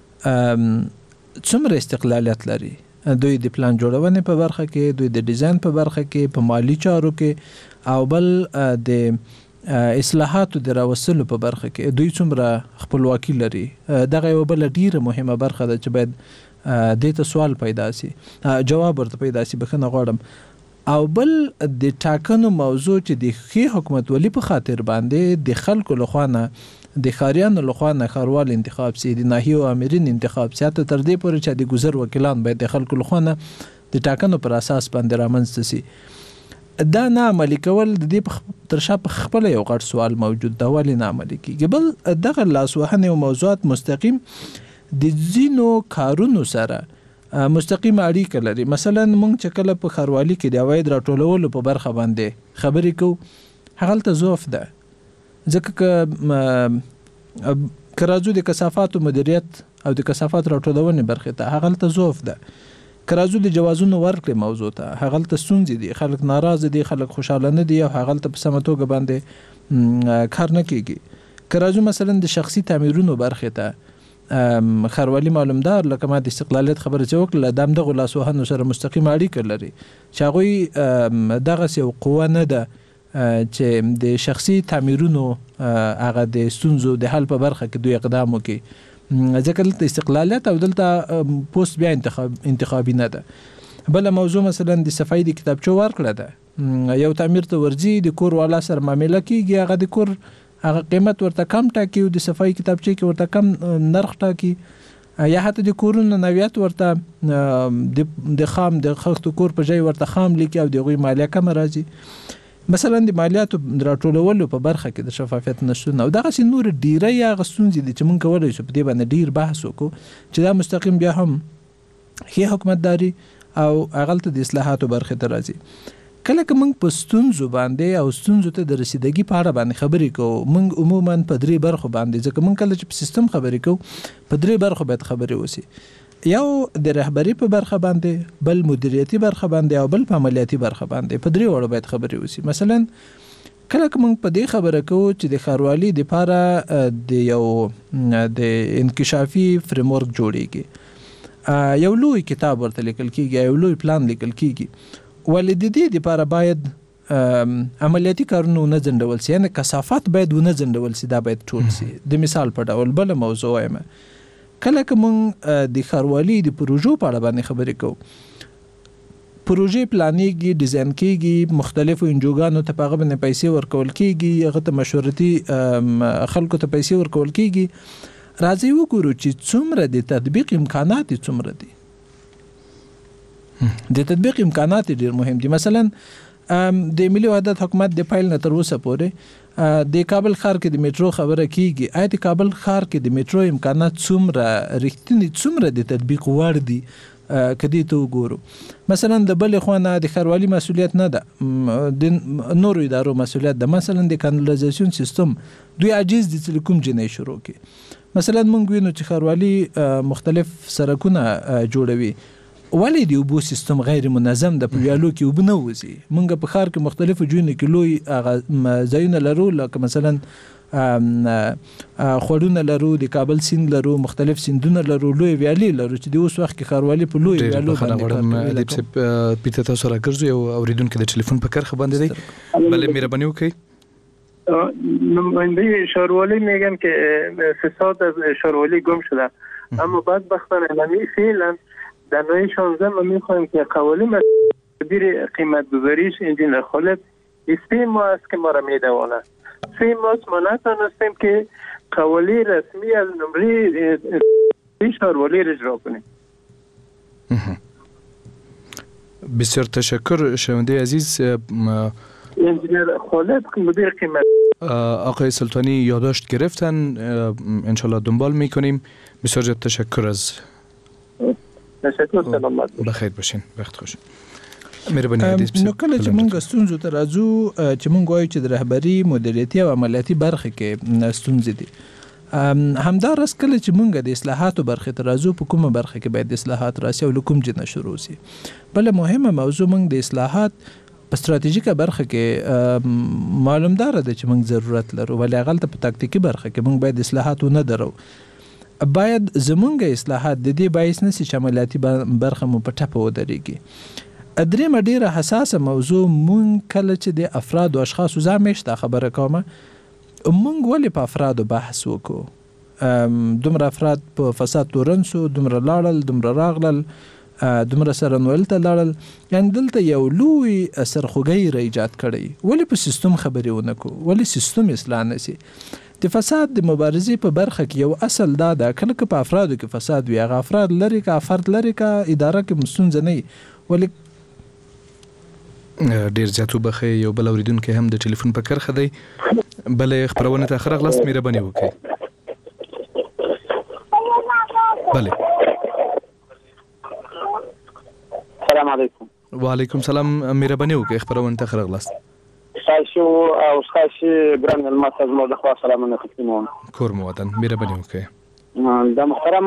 څومره استقلالیت لري، دوی د پلان جوړونې په برخه کې، دوی د ډیزاین په برخه کې، په مالی چارو کې او بل د اصلاحاتو د راوستلو په برخه کې دوی څومره خپلواکي لري. دغه یو بل ډیره مهمه برخه ده چې باید دې ته سوال پیدا سي، جواب ورته پیدا سي، بخښنه غواړم. او بل د ټاکنو موضوع چې د ښې حکومتولي په خاطر باندې د خلکو لخوا نه د ښاریانو لخوا نه ښاروال انتخاب سي، د ناحیو امرین انتخاب سي، حتی تر دې پورې چې د ګذر وکیلان باید د خلکو لخوا نه د ټاکنو پر اساس باندې رامنځته سي. دا نه عملي کول د دې تر شا په خپل یو غټ سوال موجود دا ولې نه عملي کیږي. بل دغه لاسوهنې او موضوعات مستقیم د ځینو کارونو سره مستقیم اړیکه لري. مثلا مونږ چې کله په ښاروالي کې د عواید راټولولو په برخه باندې خبرې کوو هغلته ضعف ده، ځکه که که راځو د کثافاتو مدیریت او د کثافات راټولونې برخې ته هغلته ضعف ده، که راځو د جوازونو ورکړې موضوع ته هغلته ستونزې دي، خلک ناراضه دي، خلک خوشحاله نه دي او هغلته په سمه توګه باندې کار نه کیږي. که راځو مثلا د شخصي تعمیرونو برخې ته ښاروالي معلومدار لکه ما د استقلالیت خبره چې وکړله د همدغو لاسوهنو سره مستقیم اړیکه لري چې هغوی دغسې یو قوه نه ده چې د شخصي تعمیرونو هغه د ستونزو د حل په برخه کې دوی اقدام وکړي، ځکه دلته استقلالیت او دلته پوست بیا انتخاب انتخابي نه ده. بله موضوع مثلا د صفایي د کتابچو ورکړه ده، یو تعمیر ته ورځي د کور والا سره معامله کیږي، هغه د کور هغه قیمت ورته کم ټاکي او د صفایي کتابچې کې ورته کم نرخ ټاکي، یا حتی د کورونو نوعیت ورته د خام د خښتو کور په ځای ورته خام لیکي او د هغوی مالیه کمه راځي. مثلا د مالیاتو راټولولو په برخه کې د شفافیت نشتون او دغسې نور ډیره هغه ستونزې دي چې موږ کولی شو په دې باندې ډیر بحث وکړو چې دا مستقیم بیا هم ښې حکومتداري او هغلته د اصلاحاتو برخې ته راځي. کله که موږ په ستونزو باندې او ستونزو ته د رسیدګي په اړه باندې خبرې کوو، موږ عموما په درې برخو باندې، ځکه موږ کله چې په سیستم خبرې کوو په درې برخو باید خبرې وسي، یو د رهبری په برخه باندې، بل مدیریتي برخه باندې او بل په عملیاتي برخه باندې. په درې وړو باید خبرې وسي. مثلا کله که موږ په دې خبره کوو چې د ښاروالي دپاره د یو د انکشافي فریم ورک جوړیږي، یو لوی کتاب ورته لیکل کیږي، یو لوی پلان لیکل کیږي، ولې د دې دپاره باید عملیاتي کارونه ونه ځنډول سي، یعنې کثافات باید ونه ځنډول سي، دا باید ټول سي. د مثال په ډول بله موضوع وایم، کله که مونږ د ښاروالي د پروژو په اړه باندې خبرې کوو، پروژې پلانېږي، ډیزاین کېږي، مختلفو انجوګانو ته په هغه باندې پیسې ورکول کېږي، هغه ته مشورتي خلکو ته پیسې ورکول کېږي. راځئ وګورو چې څومره د تطبیق امکانات څومره دي. د تطبیق امکانات ډېر مهم دي. مثلا د ملي وحدت حکومت د پیل نه تر اوسه پورې د کابل ښار کې د میټرو خبره کیږي، آیا د کابل ښار کې د میټرو امکانات څومره رښتینی څومره د تطبیق وړ دي که دې ته وګورو. مثلا د بلې خوا نه د ښاروالي مسؤلیت نه ده، د نورو ادارو مسؤلیت ده. مثلا د کانالیزاسیون سیستم دوی عاجز دي چې کوم جنۍ شروع کړي. مثلا موږ وینو چې ښاروالي مختلف سرکونه جوړوي، ولې د اوبو سیستم غیر منظم ده، په ویالو کې اوبه نه وځي. موږ په ښار کې مختلفو ځایونو کې لوی هغه ځایونه لرو، لکه مثلا خوړونه لرو، د کابل سیند لرو، مختلف سیندونه لرو، لوی ویالې لرو چې د اوس وخت کې ښاروالي په لوی ویالو باندې کار کوي. پیته تاسو راګرځو یو اوریدونکو د ټلیفون په کرخه باندې دی، بله مهرباني وکړئ. نماینده ښاروالي میگن که فساد از ښاروالي گم شده، اما بدبختانه نمی فعلا در نوع شانزده ما میخوایم که قوانین مدیر قیمت گذاریش انجین خالد سه ماه است که ما را میدوانه. سه ماه ما نتانستیم که قوانین رسمی از نمره ښاروالي را اجرا کنیم. بسیار تشکر شنونده عزیز. انجینر خالد مدیر قیمت. آقای سلطانی یادداشت گرفتن، انشالله دنبال میکنیم. بسیار زیاد تشکر از تشکر. سلامت بخیر باشین، وقت خوش. نو کله چې موږ ستونزو ته راځو چې موږ وایو چې د رهبری، مدیریتي او عملیاتي برخه کې ستونزې دي، همداراز کله چې موږ د اصلاحاتو برخه ته راځو په کومه برخه کې باید اصلاحات راسي او کوم جنه شروع سي. بل مهمه موضوع موږ د اصلاحات په ستراتیژیکه برخه کې معلومدار ده چې موږ ضرورت لرو، ولې غلطه په تاکتیکي برخه کې موږ باید اصلاحات نه درو. باید زمونږ اصلاحات د دې باعث نشي چې عملیاتي برخه مو په ټپه ودرېږي. درېمه ډیره حساسه موضوع مونږ کله چې د افراد او اشخاصو زمیشته خبره کومه، مونږ ولې په افرادو بحث وکړو؟ دومره افراد په فساد تورن سو، دومره لاړل، دومره راغلل، دومره سره نویل ته لاړل، یعنې دلته یو لوی سرخوږی را ایجاد کړی. ولې په سیستم خبرې ونه کړو؟ ولې سیستم اصلاح نشي؟ د فساد د مبارزې په برخه کې یو اصل دا ده، کله که په افرادو کې فساد وي، هغه افراد لري که فرد لري که اداره کې ستونزه نه وي، ولې ډیر زیاتو بخې یو بل اوریدونکو هم د ټلیفون په کرخه دی بلې خبرونه ته اخر غلاست مهرباني وکړئ. بله السلام علیکم. وعلیکم سلام مهرباني وکړئ خبرونه ته اخر غلاست. تاسو او تاسو ګران الماس از مو د خوا سلامونه تقدیموم. کور مو وطن مهرباني وکړئ. د محترم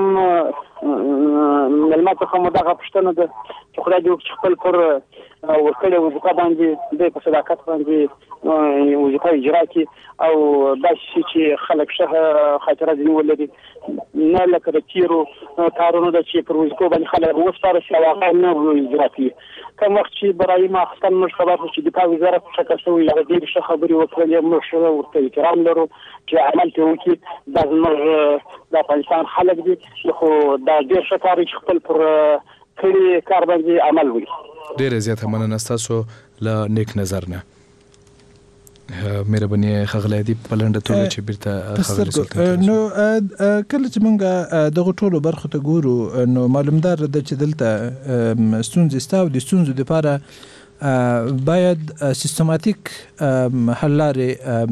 ملمت خو مدغه پښتنه ده چې خدای دې خپل پر ورکړې وظیفه باندې د په صداقت باندې وظیفه اجرا کړي او دا چې خلک شه خاطره دې ولري نه لکه د تیرو کارونو د چې پر وظیفه باندې خلک وسپاره شي واقعا نه اجرا کړي. کوم وخت چې برای ما خپل مش خبر چې د پاوی وزارت څخه شوی یا دې څه خبري وکړلې مش ورته احترام لرو چې عمل ته وکړي د زمر د افغانستان خلک دي خو دا ډېر ښه کار چې خپل پر کړي کار باندې عمل وکړي. ډېر زیاته مننه تاسو له نیک نظر نه. مهرباني خغلی دی په لنډه توګه چې بیرته خبرې سلطان نو کله چې موږ دغه ټولو برخو ته ګورو نو معلومدار ده چې دلته ستونزې شته او د ستونزو لپاره باید سیستماتیک حل لارې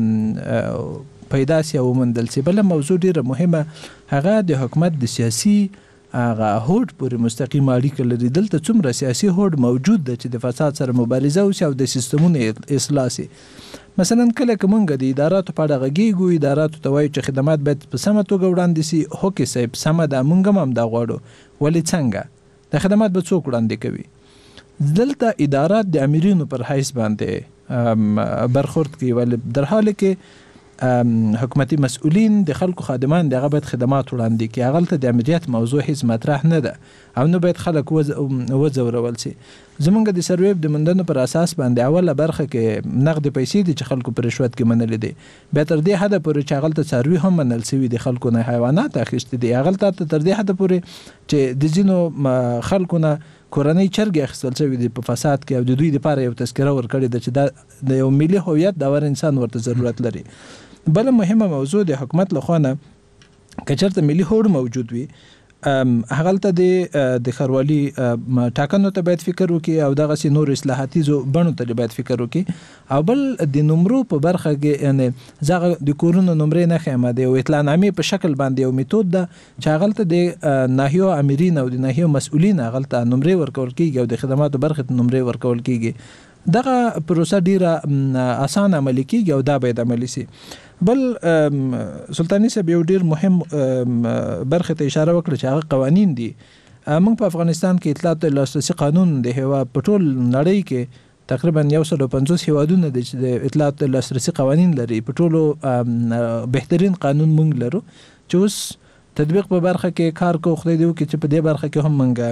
پیدا شي او وموندل شي. بله موضوع ډېره مهمه هغه د حکومت د سیاسي هغه هوډ پورې مستقیم اړیکه لري. دلته څومره سیاسي هوډ موجود ده چې د فساد سره مبارزه وشي او د سیستمونو اصلاح شي. مثلا کله که موږ د اداراتو په اړه غږیږو اداراتو ته وایو چې خدمات باید په سمه توګه وړاندې شي هوکې صاحب سمه ده موږ هم همدا غواړو ولې څنګه د خدمات به څوک وړاندې کوي. دلته ادارات د امیرینو پر حیث باندې برخورد کوي ولې در حال کې حکومتي مسؤلین د خلکو خادمان دغه باید خدمات وړاندې کړي. هغه ته د امنیت موضوع هیڅ مطرح نه ده او نو باید خلک وځورول شي. زمونږ د سرویب د مندنو پر اساس باندې اوله برخه کې نقد پیسې دي چې خلکو پر رشوت کې منل دي به تر دې حد پورې چې هغه ته سروي هم منل شوی دي خلکو نه حیوانات اخیستي دي هغه ته تر دې حد پورې چې د ځینو خلکو نه کورنۍ چرګ اخیستل شوی دي په فساد کې او د دوی لپاره یو تذکره ورکړي ده چې د یو ملي هویت دا ور انسان ورته ضرورت لري. بل مهمه موضوع د حکومت لخوانه کچرته ملي هوډ موجود وي هغه ته د خروالي ټاکنو ته باید فکر وکړي او دغه سي نور اصلاحاتي زو بڼو ته باید فکر وکړي او بل د نمرو په برخه کې یعنی زغه د کورونو نمرې نه خېمه دی او اطلاع نامې په شکل باندې یو میتود ده چې هغه ته د ناحیو امرین او د ناحیو مسؤلین هغه ته نمرې ورکول کیږي او د خدماتو برخه ته نمرې ورکول کیږي. دغه پروسه ډیره اسانه عملي کیږي او دا باید عملي شي. بل سلطانی صاحب یو ډیر مهم برخه ته اشاره وکړه چې هغه قوانین دي. موږ په افغانستان کې اطلاعات لاسرسي قانون د هوا په ټول نړۍ کې تقریبا یو سل او پنځوس هیوادونه د اطلاعات لاسرسي قوانین لري. په ټولو بهترین قانون موږ لرو چې اوس تطبیق په برخه کې کار کوو. خدای دې وکړي چې په دې برخه کې هم موږ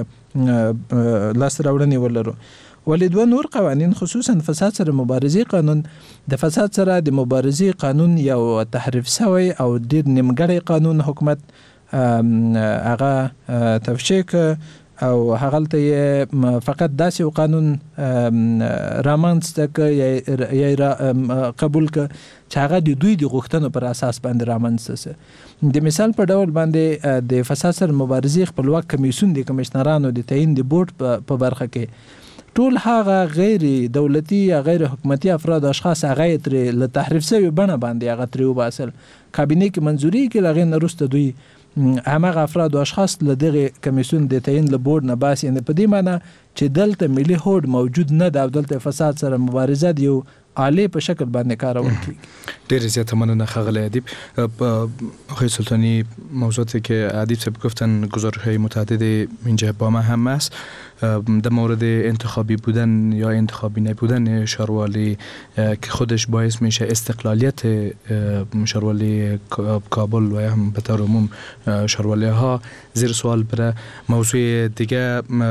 لاس راوړنې ولرو. ولې دوه نور قوانین خصوصا فساد سره مبارزې قانون د فساد سره د مبارزې قانون یو تحریف شوی او د نیمګړی قانون حکومت هغه تفشیک او هغه ته فقط داسې قانون رامنځته ک یا قبول ک چې هغه د دوی د غوښتنو پر اساس باندې رامنځته سي. د مثال په ډول باندې د فساد سره مبارزې خپلواک کمیسیون د کمشنرانو د تعیین د بورډ په برخه کې ټول هغه غیر دولتي یا غیر حکومتي افراد اشخاص هغه تر له تحریف شوی بڼه باندې هغه تر وباسل کابینه کې منځوري کې لغې نرسته دوی هغه افراد او اشخاص له دغه کمیسیون د تعیین له بورډ نه باسي نه په دې معنی چې دلته ملي هوډ موجود نه ده او دلته فساد سره مبارزه دی عالی په شکل باندې کارول کیږي. ډیر زیاته مننه خغلی ادیب. آقای سلطانی موضوعاتی که ادیب صاحب گفتن گزارش‌های متعدد اینجا با ما هم است در مورد انتخابی بودن یا انتخابی نبودن شاروالی که خودش باعث میشه استقلالیت شاروالی کابل و هم به طور عموم شاروالی ها زیر سوال بره. موضوع دیگه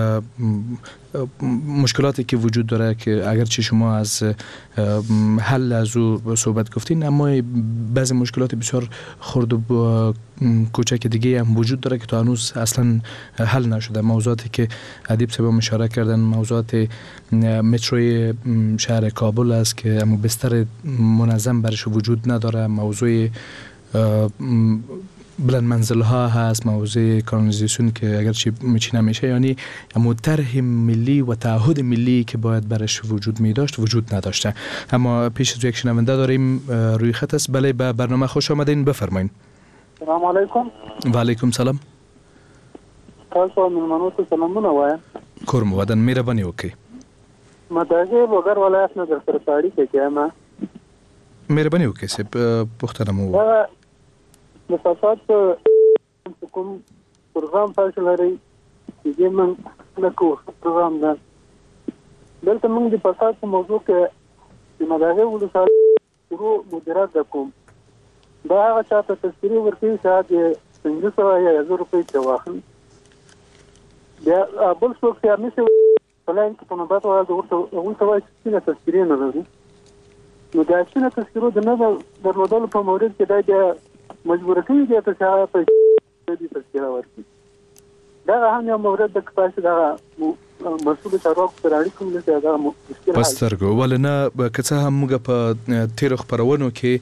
مشکلاتی که وجود داره که اگرچه شما از حل از او صحبت گفتین اما بعضی مشکلات بسیار خرد و کوچک دیگه هم وجود داره که تا هنوز اصلا حل نشده. موضوعاتی که ادیب صاحب اشاره کردن موضوعات متروی شهر کابل است که اما بستر منظم برش وجود نداره. موضوع بلند منزل ها هست، موضوع کانالیزاسیون که اگرچه میچینه میشه، یعنی اما طرح ملی و تعهد ملی که باید برش وجود می داشت وجود نداشته. اما پیش از یک شنونده داریم روی خط است. بله، به برنامه خوش آمدین، بفرمایید. سلام علیکم. و علیکم سلام. تاسو مېلمنو ته سلامونه وایم. کورم ودان مهرباني وکړئ. ما دغه بغیر ولایت نه در سره اړیکه کوم. مهرباني وکړئ چې پوښتنه مو د فساد کوم پروګرام تاسو لري چې موږ نه کوو پروګرام ده. دلته موږ د فساد په موضوع کې د مداغه ولسوالۍ شروع مدیریت کوم. دا هغه چاته تذکرې ورکوي چې د پنځه سوه یا زر روپۍ ته واخلي. بیا بل څوک چې همیشه فلاین کې په نوبت وایي د ورته هغوی ته وایي چې سپینه تذکرې نه لري. نو د سپینه تذکرو د نه درلودلو په مورد کې دا بیا مجبوره کوي دې ته چې هغه پیسې دې تذکره ورکړي. دغه هم یو مورد ده که تاسې دغه مسؤلو چارواکو سره اړیکه ولرئ دغه مشکل په سترګو ولې نه که څه هم موږ په تېرو خپرونو کې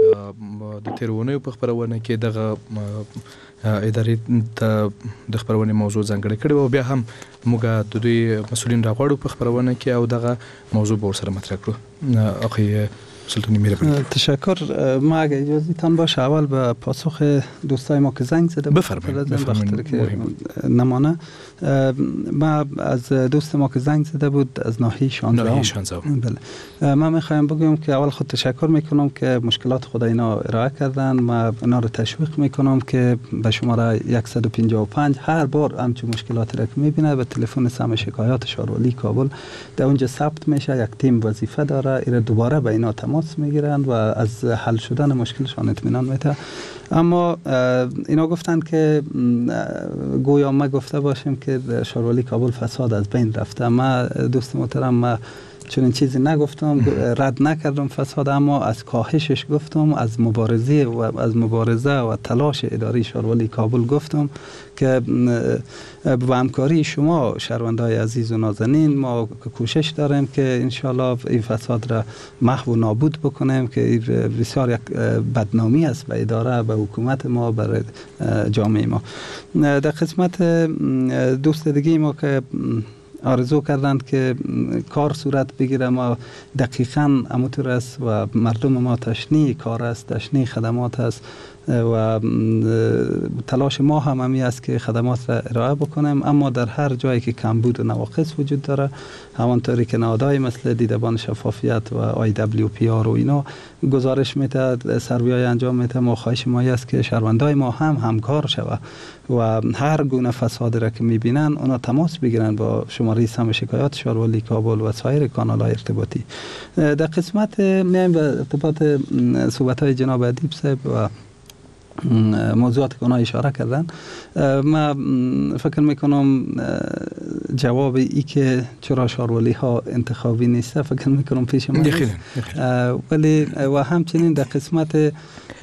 د تېرو اونیو په خپرونه کې دغه ادارې ته د خپرونې موضوع ځانګړې کړې وه، بیا هم موږ د دوی مسؤلین راغواړو په خپرونه کې او دغه موضوع به ورسره مطرح کړو. آقای سلطانی مهربانی. تشکر. ما اگه اجازهتان باشه اول به پاسخ دوستای ما که زنگ زده بفرمایید که نمانه. ما از دوست ما که زنگ زده بود از ناحیه شانزده. بله. ما میخوایم بگم که اول خود تشکر میکنم که مشکلات خود اینا ارائه کردن. ما اینا رو تشویق میکنم که به شماره صد و پنجاه و پنج هر بار همچون مشکلاتی را که میبینه به تلفن سهم شکایات شاروالی کابل در اونجا ثبت میشه. یک تیم وظیفه داره، اینا دوباره به اینا تماس میگیرند و از حل شدن مشکلشان اطمینان میده. اما اینا گفتن که گویا ما گفته باشیم که شاروالی کابل فساد از بین رفته. ما دوست محترم، ما چون چیزی نگفتم، رد نکردم فساد، اما از کاهشش گفتم، از مبارزه و از مبارزه و تلاش اداری شاروالی کابل گفتم که با همکاری شما شهروندای عزیز و نازنین ما کوشش داریم که انشالله این فساد را محو و نابود بکنیم که بسیار یک بدنامی است به اداره، به حکومت ما، برای جامعه ما. در قسمت دوست دیگه ما که آرزو کردند که کار صورت بگیره، ما دقیقاً همونطور است و مردم ما تشنه کار است، تشنه خدمات است و تلاش ما هم همی است که خدمات را ارائه بکنیم. اما در هر جایی که کمبود و نواقص وجود داره، همانطوری که نهادهای مثل دیدبان شفافیت و آی دبلیو پی آر و اینا گزارش میده، سروی‌های انجام میده، ما خواهش ما است که شهروندای ما هم همکار شوه و هر گونه فساد را که میبینن اونا تماس بگیرن با شماره سهم شکایات شاروالی کابل و سایر کانال‌های ارتباطی. در قسمت میایم به ارتباط صحبت‌های جناب ادیب صاحب و موضوعات که اونا اشاره کردن. ما فکر میکنم جواب ای که چرا شاروالی ها انتخابی نیست فکر میکنم پیش ما ولی و همچنین در قسمت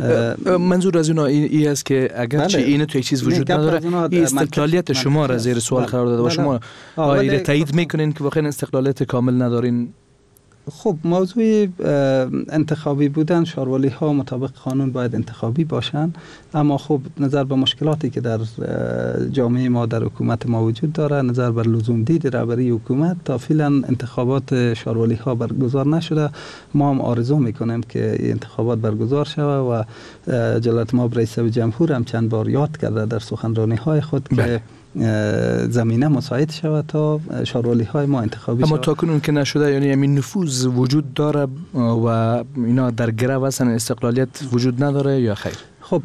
منظور از اونا ای است که اگرچه اینه تو یک چیز وجود نداره، این استقلالیت شما را زیر سوال قرار داده و شما آیا تایید میکنین که واقعا استقلالیت کامل ندارین؟ خب موضوع انتخابی بودن، شاروالی ها مطابق قانون باید انتخابی باشن، اما خب نظر به مشکلاتی که در جامعه ما، در حکومت ما وجود داره، نظر بر لزوم دید رهبری حکومت، تا فعلا انتخابات شاروالی ها برگزار نشده. ما هم آرزو میکنیم که این انتخابات برگزار شود و جلالت مآب رئیس جمهور هم چند بار یاد کرده در سخنرانی های خود که زمینه مساعد شود تا شاروالی های ما انتخابی شود. اما تا کنون که نشده، یعنی همین نفوذ وجود داره و اینا در گره واسن استقلالیت وجود نداره یا خیر؟ خب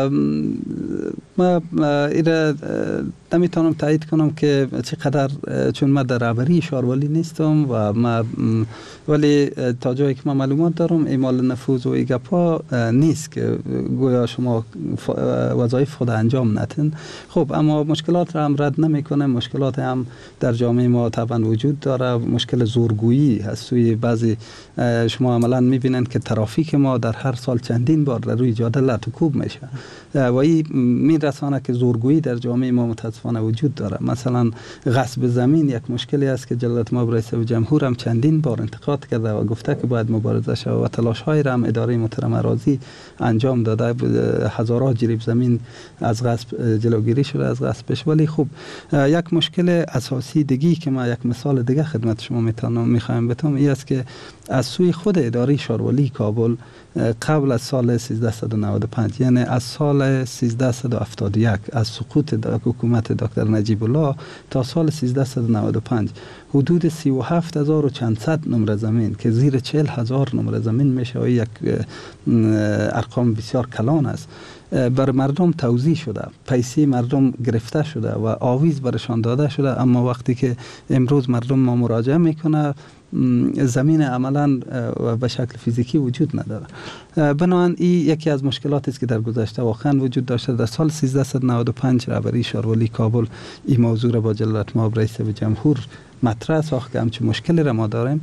ما ایره نمیتونم تایید کنم که چقدر، چون ما در رهبری شاروالی نیستم و ما ولی تا جایی که ما معلومات دارم اعمال نفوذ و ایگپا نیست که گویا شما وظایف خود انجام ندین. خب اما مشکلات را هم رد نمی کنم. مشکلات هم در جامعه ما طبعا وجود داره. مشکل زورگویی هست سوی بعضی، شما عملا میبینن که ترافیک ما در هر سال چندین بار در روی جاده لطوکوب خوب میشه و این میرسانه که زورگویی در جامعه ما متاسفانه وجود داره. مثلا غصب زمین یک مشکلی است که جلالت مآب رئیس جمهور هم چندین بار انتقاد کرده و گفته که باید مبارزه شود و تلاش های را هم اداره محترم اراضی انجام داده. هزارها جریب زمین از غصب جلوگیری شده از غصبش. ولی خب یک مشکل اساسی دیگه که ما یک مثال دیگه خدمت شما میتونم میخوایم بتونم این است که از سوی خود اداره شاروالی کابل قبل از سال سیزده نود و پنج، یعنی از سال سیزده هفتاد و یک، از سقوط حکومت دکتر نجیب الله تا سال سیزده نود و پنج، حدود سی و هفت هزار و چند صد نمره زمین که زیر چهل هزار نمره زمین میشه و یک ارقام بسیار کلان است بر مردم توزیع شده، پیسه مردم گرفته شده و آویز برشان داده شده. اما وقتی که امروز مردم ما مراجعه میکنه زمین عملا به شکل فیزیکی وجود نداره. بنابراین این یکی از مشکلاتی است که در گذشته واقعا وجود داشته. در سال سیزده نود و پنج رهبری شاروالی کابل این موضوع را با جلالت مآب رئیس جمهور مطرح ساخت که همچون مشکلی را ما داریم.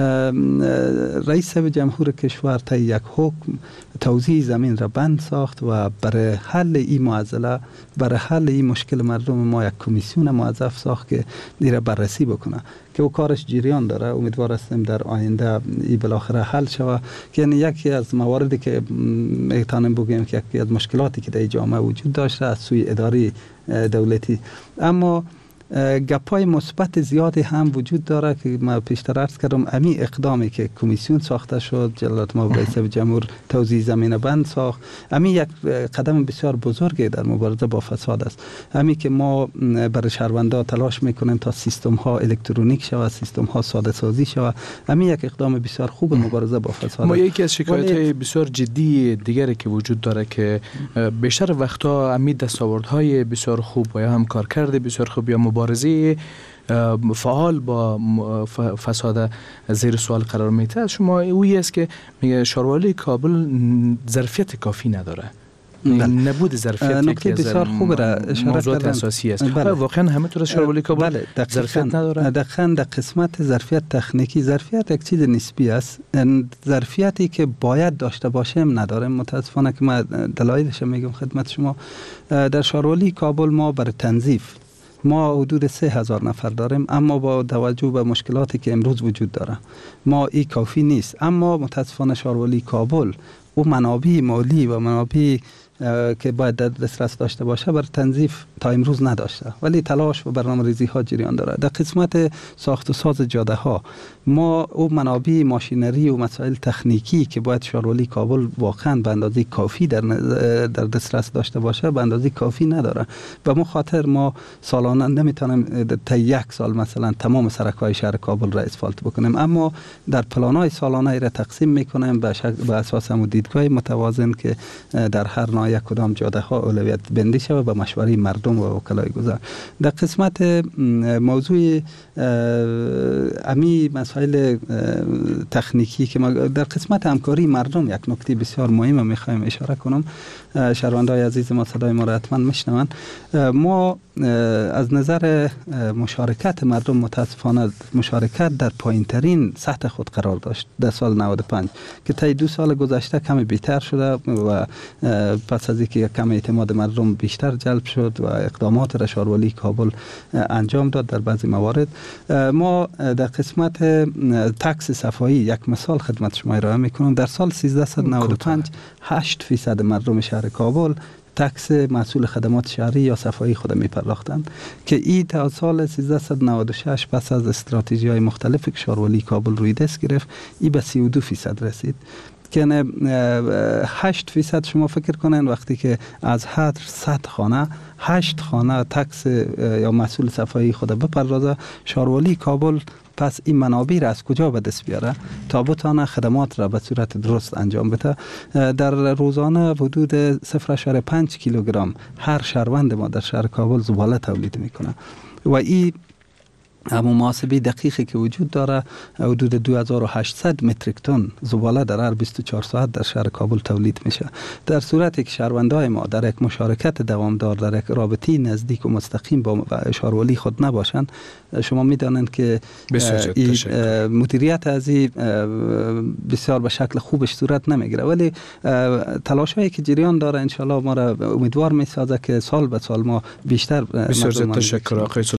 رئیس جمهور کشور تا یک حکم توزیع زمین را بند ساخت و برای حل این معضله، برای حل این مشکل مردم ما یک کمیسیون موظف ساخت که این را بررسی بکنه که او کارش جریان داره. امیدوار هستیم در آینده این بالاخره حل شود. که یعنی یکی از مواردی که میتونیم بگیم که یکی از مشکلاتی که در جامعه وجود داشته از سوی اداره دولتی. اما گپای مثبت زیادی هم وجود داره که ما پیشتر عرض کردم. امی اقدامی که کمیسیون ساخته شد، جلالت مآب رئیس جمهور توزیع زمین بند ساخت، امی یک قدم بسیار بزرگی در مبارزه با فساد است. امی که ما برای شهروندان تلاش میکنیم تا سیستم ها الکترونیک شود، سیستم ها ساده سازی شود، امی یک اقدام بسیار خوب مبارزه با فساد. ما یکی از شکایت های بسیار جدی دیگری که وجود داره که بیشتر وقتا امی دستاوردهای بسیار خوب و یا هم کارکرد بسیار خوب یا مبارزه فعال با فساد زیر سوال قرار میده. شما اویی است که میگه شاروالی کابل ظرفیت کافی نداره. نبود ظرفیت نکته بسیار خوب را اشاره موضوعات اساسی است. بله. واقعا همینطور است شاروالی کابل بله. ظرفیت نداره. دقیقاً در قسمت ظرفیت تکنیکی، ظرفیت یک چیز نسبی است. ظرفیتی که باید داشته باشیم نداریم. متاسفانه که ما دلایلش میگم خدمت شما. در شاروالی کابل ما برای تنظیف ما حدود سه هزار نفر داریم، اما با توجه به مشکلاتی که امروز وجود داره ما این کافی نیست. اما متاسفانه شاروالی کابل و منابع مالی و منابع که باید در دسترس داشته باشه بر تنظیف تا امروز نداشته، ولی تلاش و برنامه ریزی ها جریان داره. در قسمت ساخت و ساز جاده ها ما او منابع ماشینری و مسائل تکنیکی که باید شاروالی کابل واقعا به اندازه کافی در در دسترس داشته باشه به اندازه کافی نداره. به مو خاطر ما سالانه نمیتونیم تا یک سال مثلا تمام سرک‌های شهر کابل را اسفالت بکنیم، اما در پلان‌های سالانه را تقسیم میکنیم به به اساس هم دیدگاه متوازن که در هر یک کدام جاده ها اولویت بندی شود به مشوره مردم و وکلای گذار. در قسمت موضوع امی مسائل تکنیکی که ما در قسمت همکاری مردم یک نکته بسیار مهم میخوایم اشاره کنم. شهروندای عزیز ما صدای ما را حتما میشنوند. ما از نظر مشارکت مردم متاسفانه مشارکت در پایینترین سطح خود قرار داشت در سال نود و پنج که تا دو سال گذشته کمی بهتر شده و پس از اینکه کم اعتماد مردم بیشتر جلب شد و اقدامات را شاروالی کابل انجام داد در بعضی موارد. ما در قسمت تکس صفایی یک مثال خدمت شما ارائه میکنم. در سال سیزده نود و پنج هشت فیصد مردم شهر کابل تکس مسئول خدمات شهری یا صفایی خود می پرداختند که این تا سال سیزده نود و شش پس از استراتژی های مختلف که شاروالی کابل روی دست گرفت این به سی و دو فیصد رسید. که هشت فیصد شما فکر کنین وقتی که از هر صد خانه هشت خانه تکس یا مسئول صفایی خود بپردازه، شاروالی کابل پس این منابع را از کجا به دست بیاره تا بتانه خدمات را به صورت درست انجام بده. در روزانه حدود صفر ممیز پنج کیلوگرم هر شهروند ما در شهر کابل زباله تولید میکنه و این اما محاسبه دقیقی که وجود داره حدود دو هزار و هشتصد متریک تن زباله در هر بیست و چهار ساعت در شهر کابل تولید میشه. در صورتی که شهروندای ما در یک مشارکت دوامدار در یک رابطه نزدیک و مستقیم با شهرولی خود نباشند، شما میدانند که مدیریت از این بسیار به شکل خوبش صورت نمیگیره. ولی تلاشایی که جریان داره انشالله ما را امیدوار میسازه که سال به سال ما بیشتر. بسیار تشکر آقای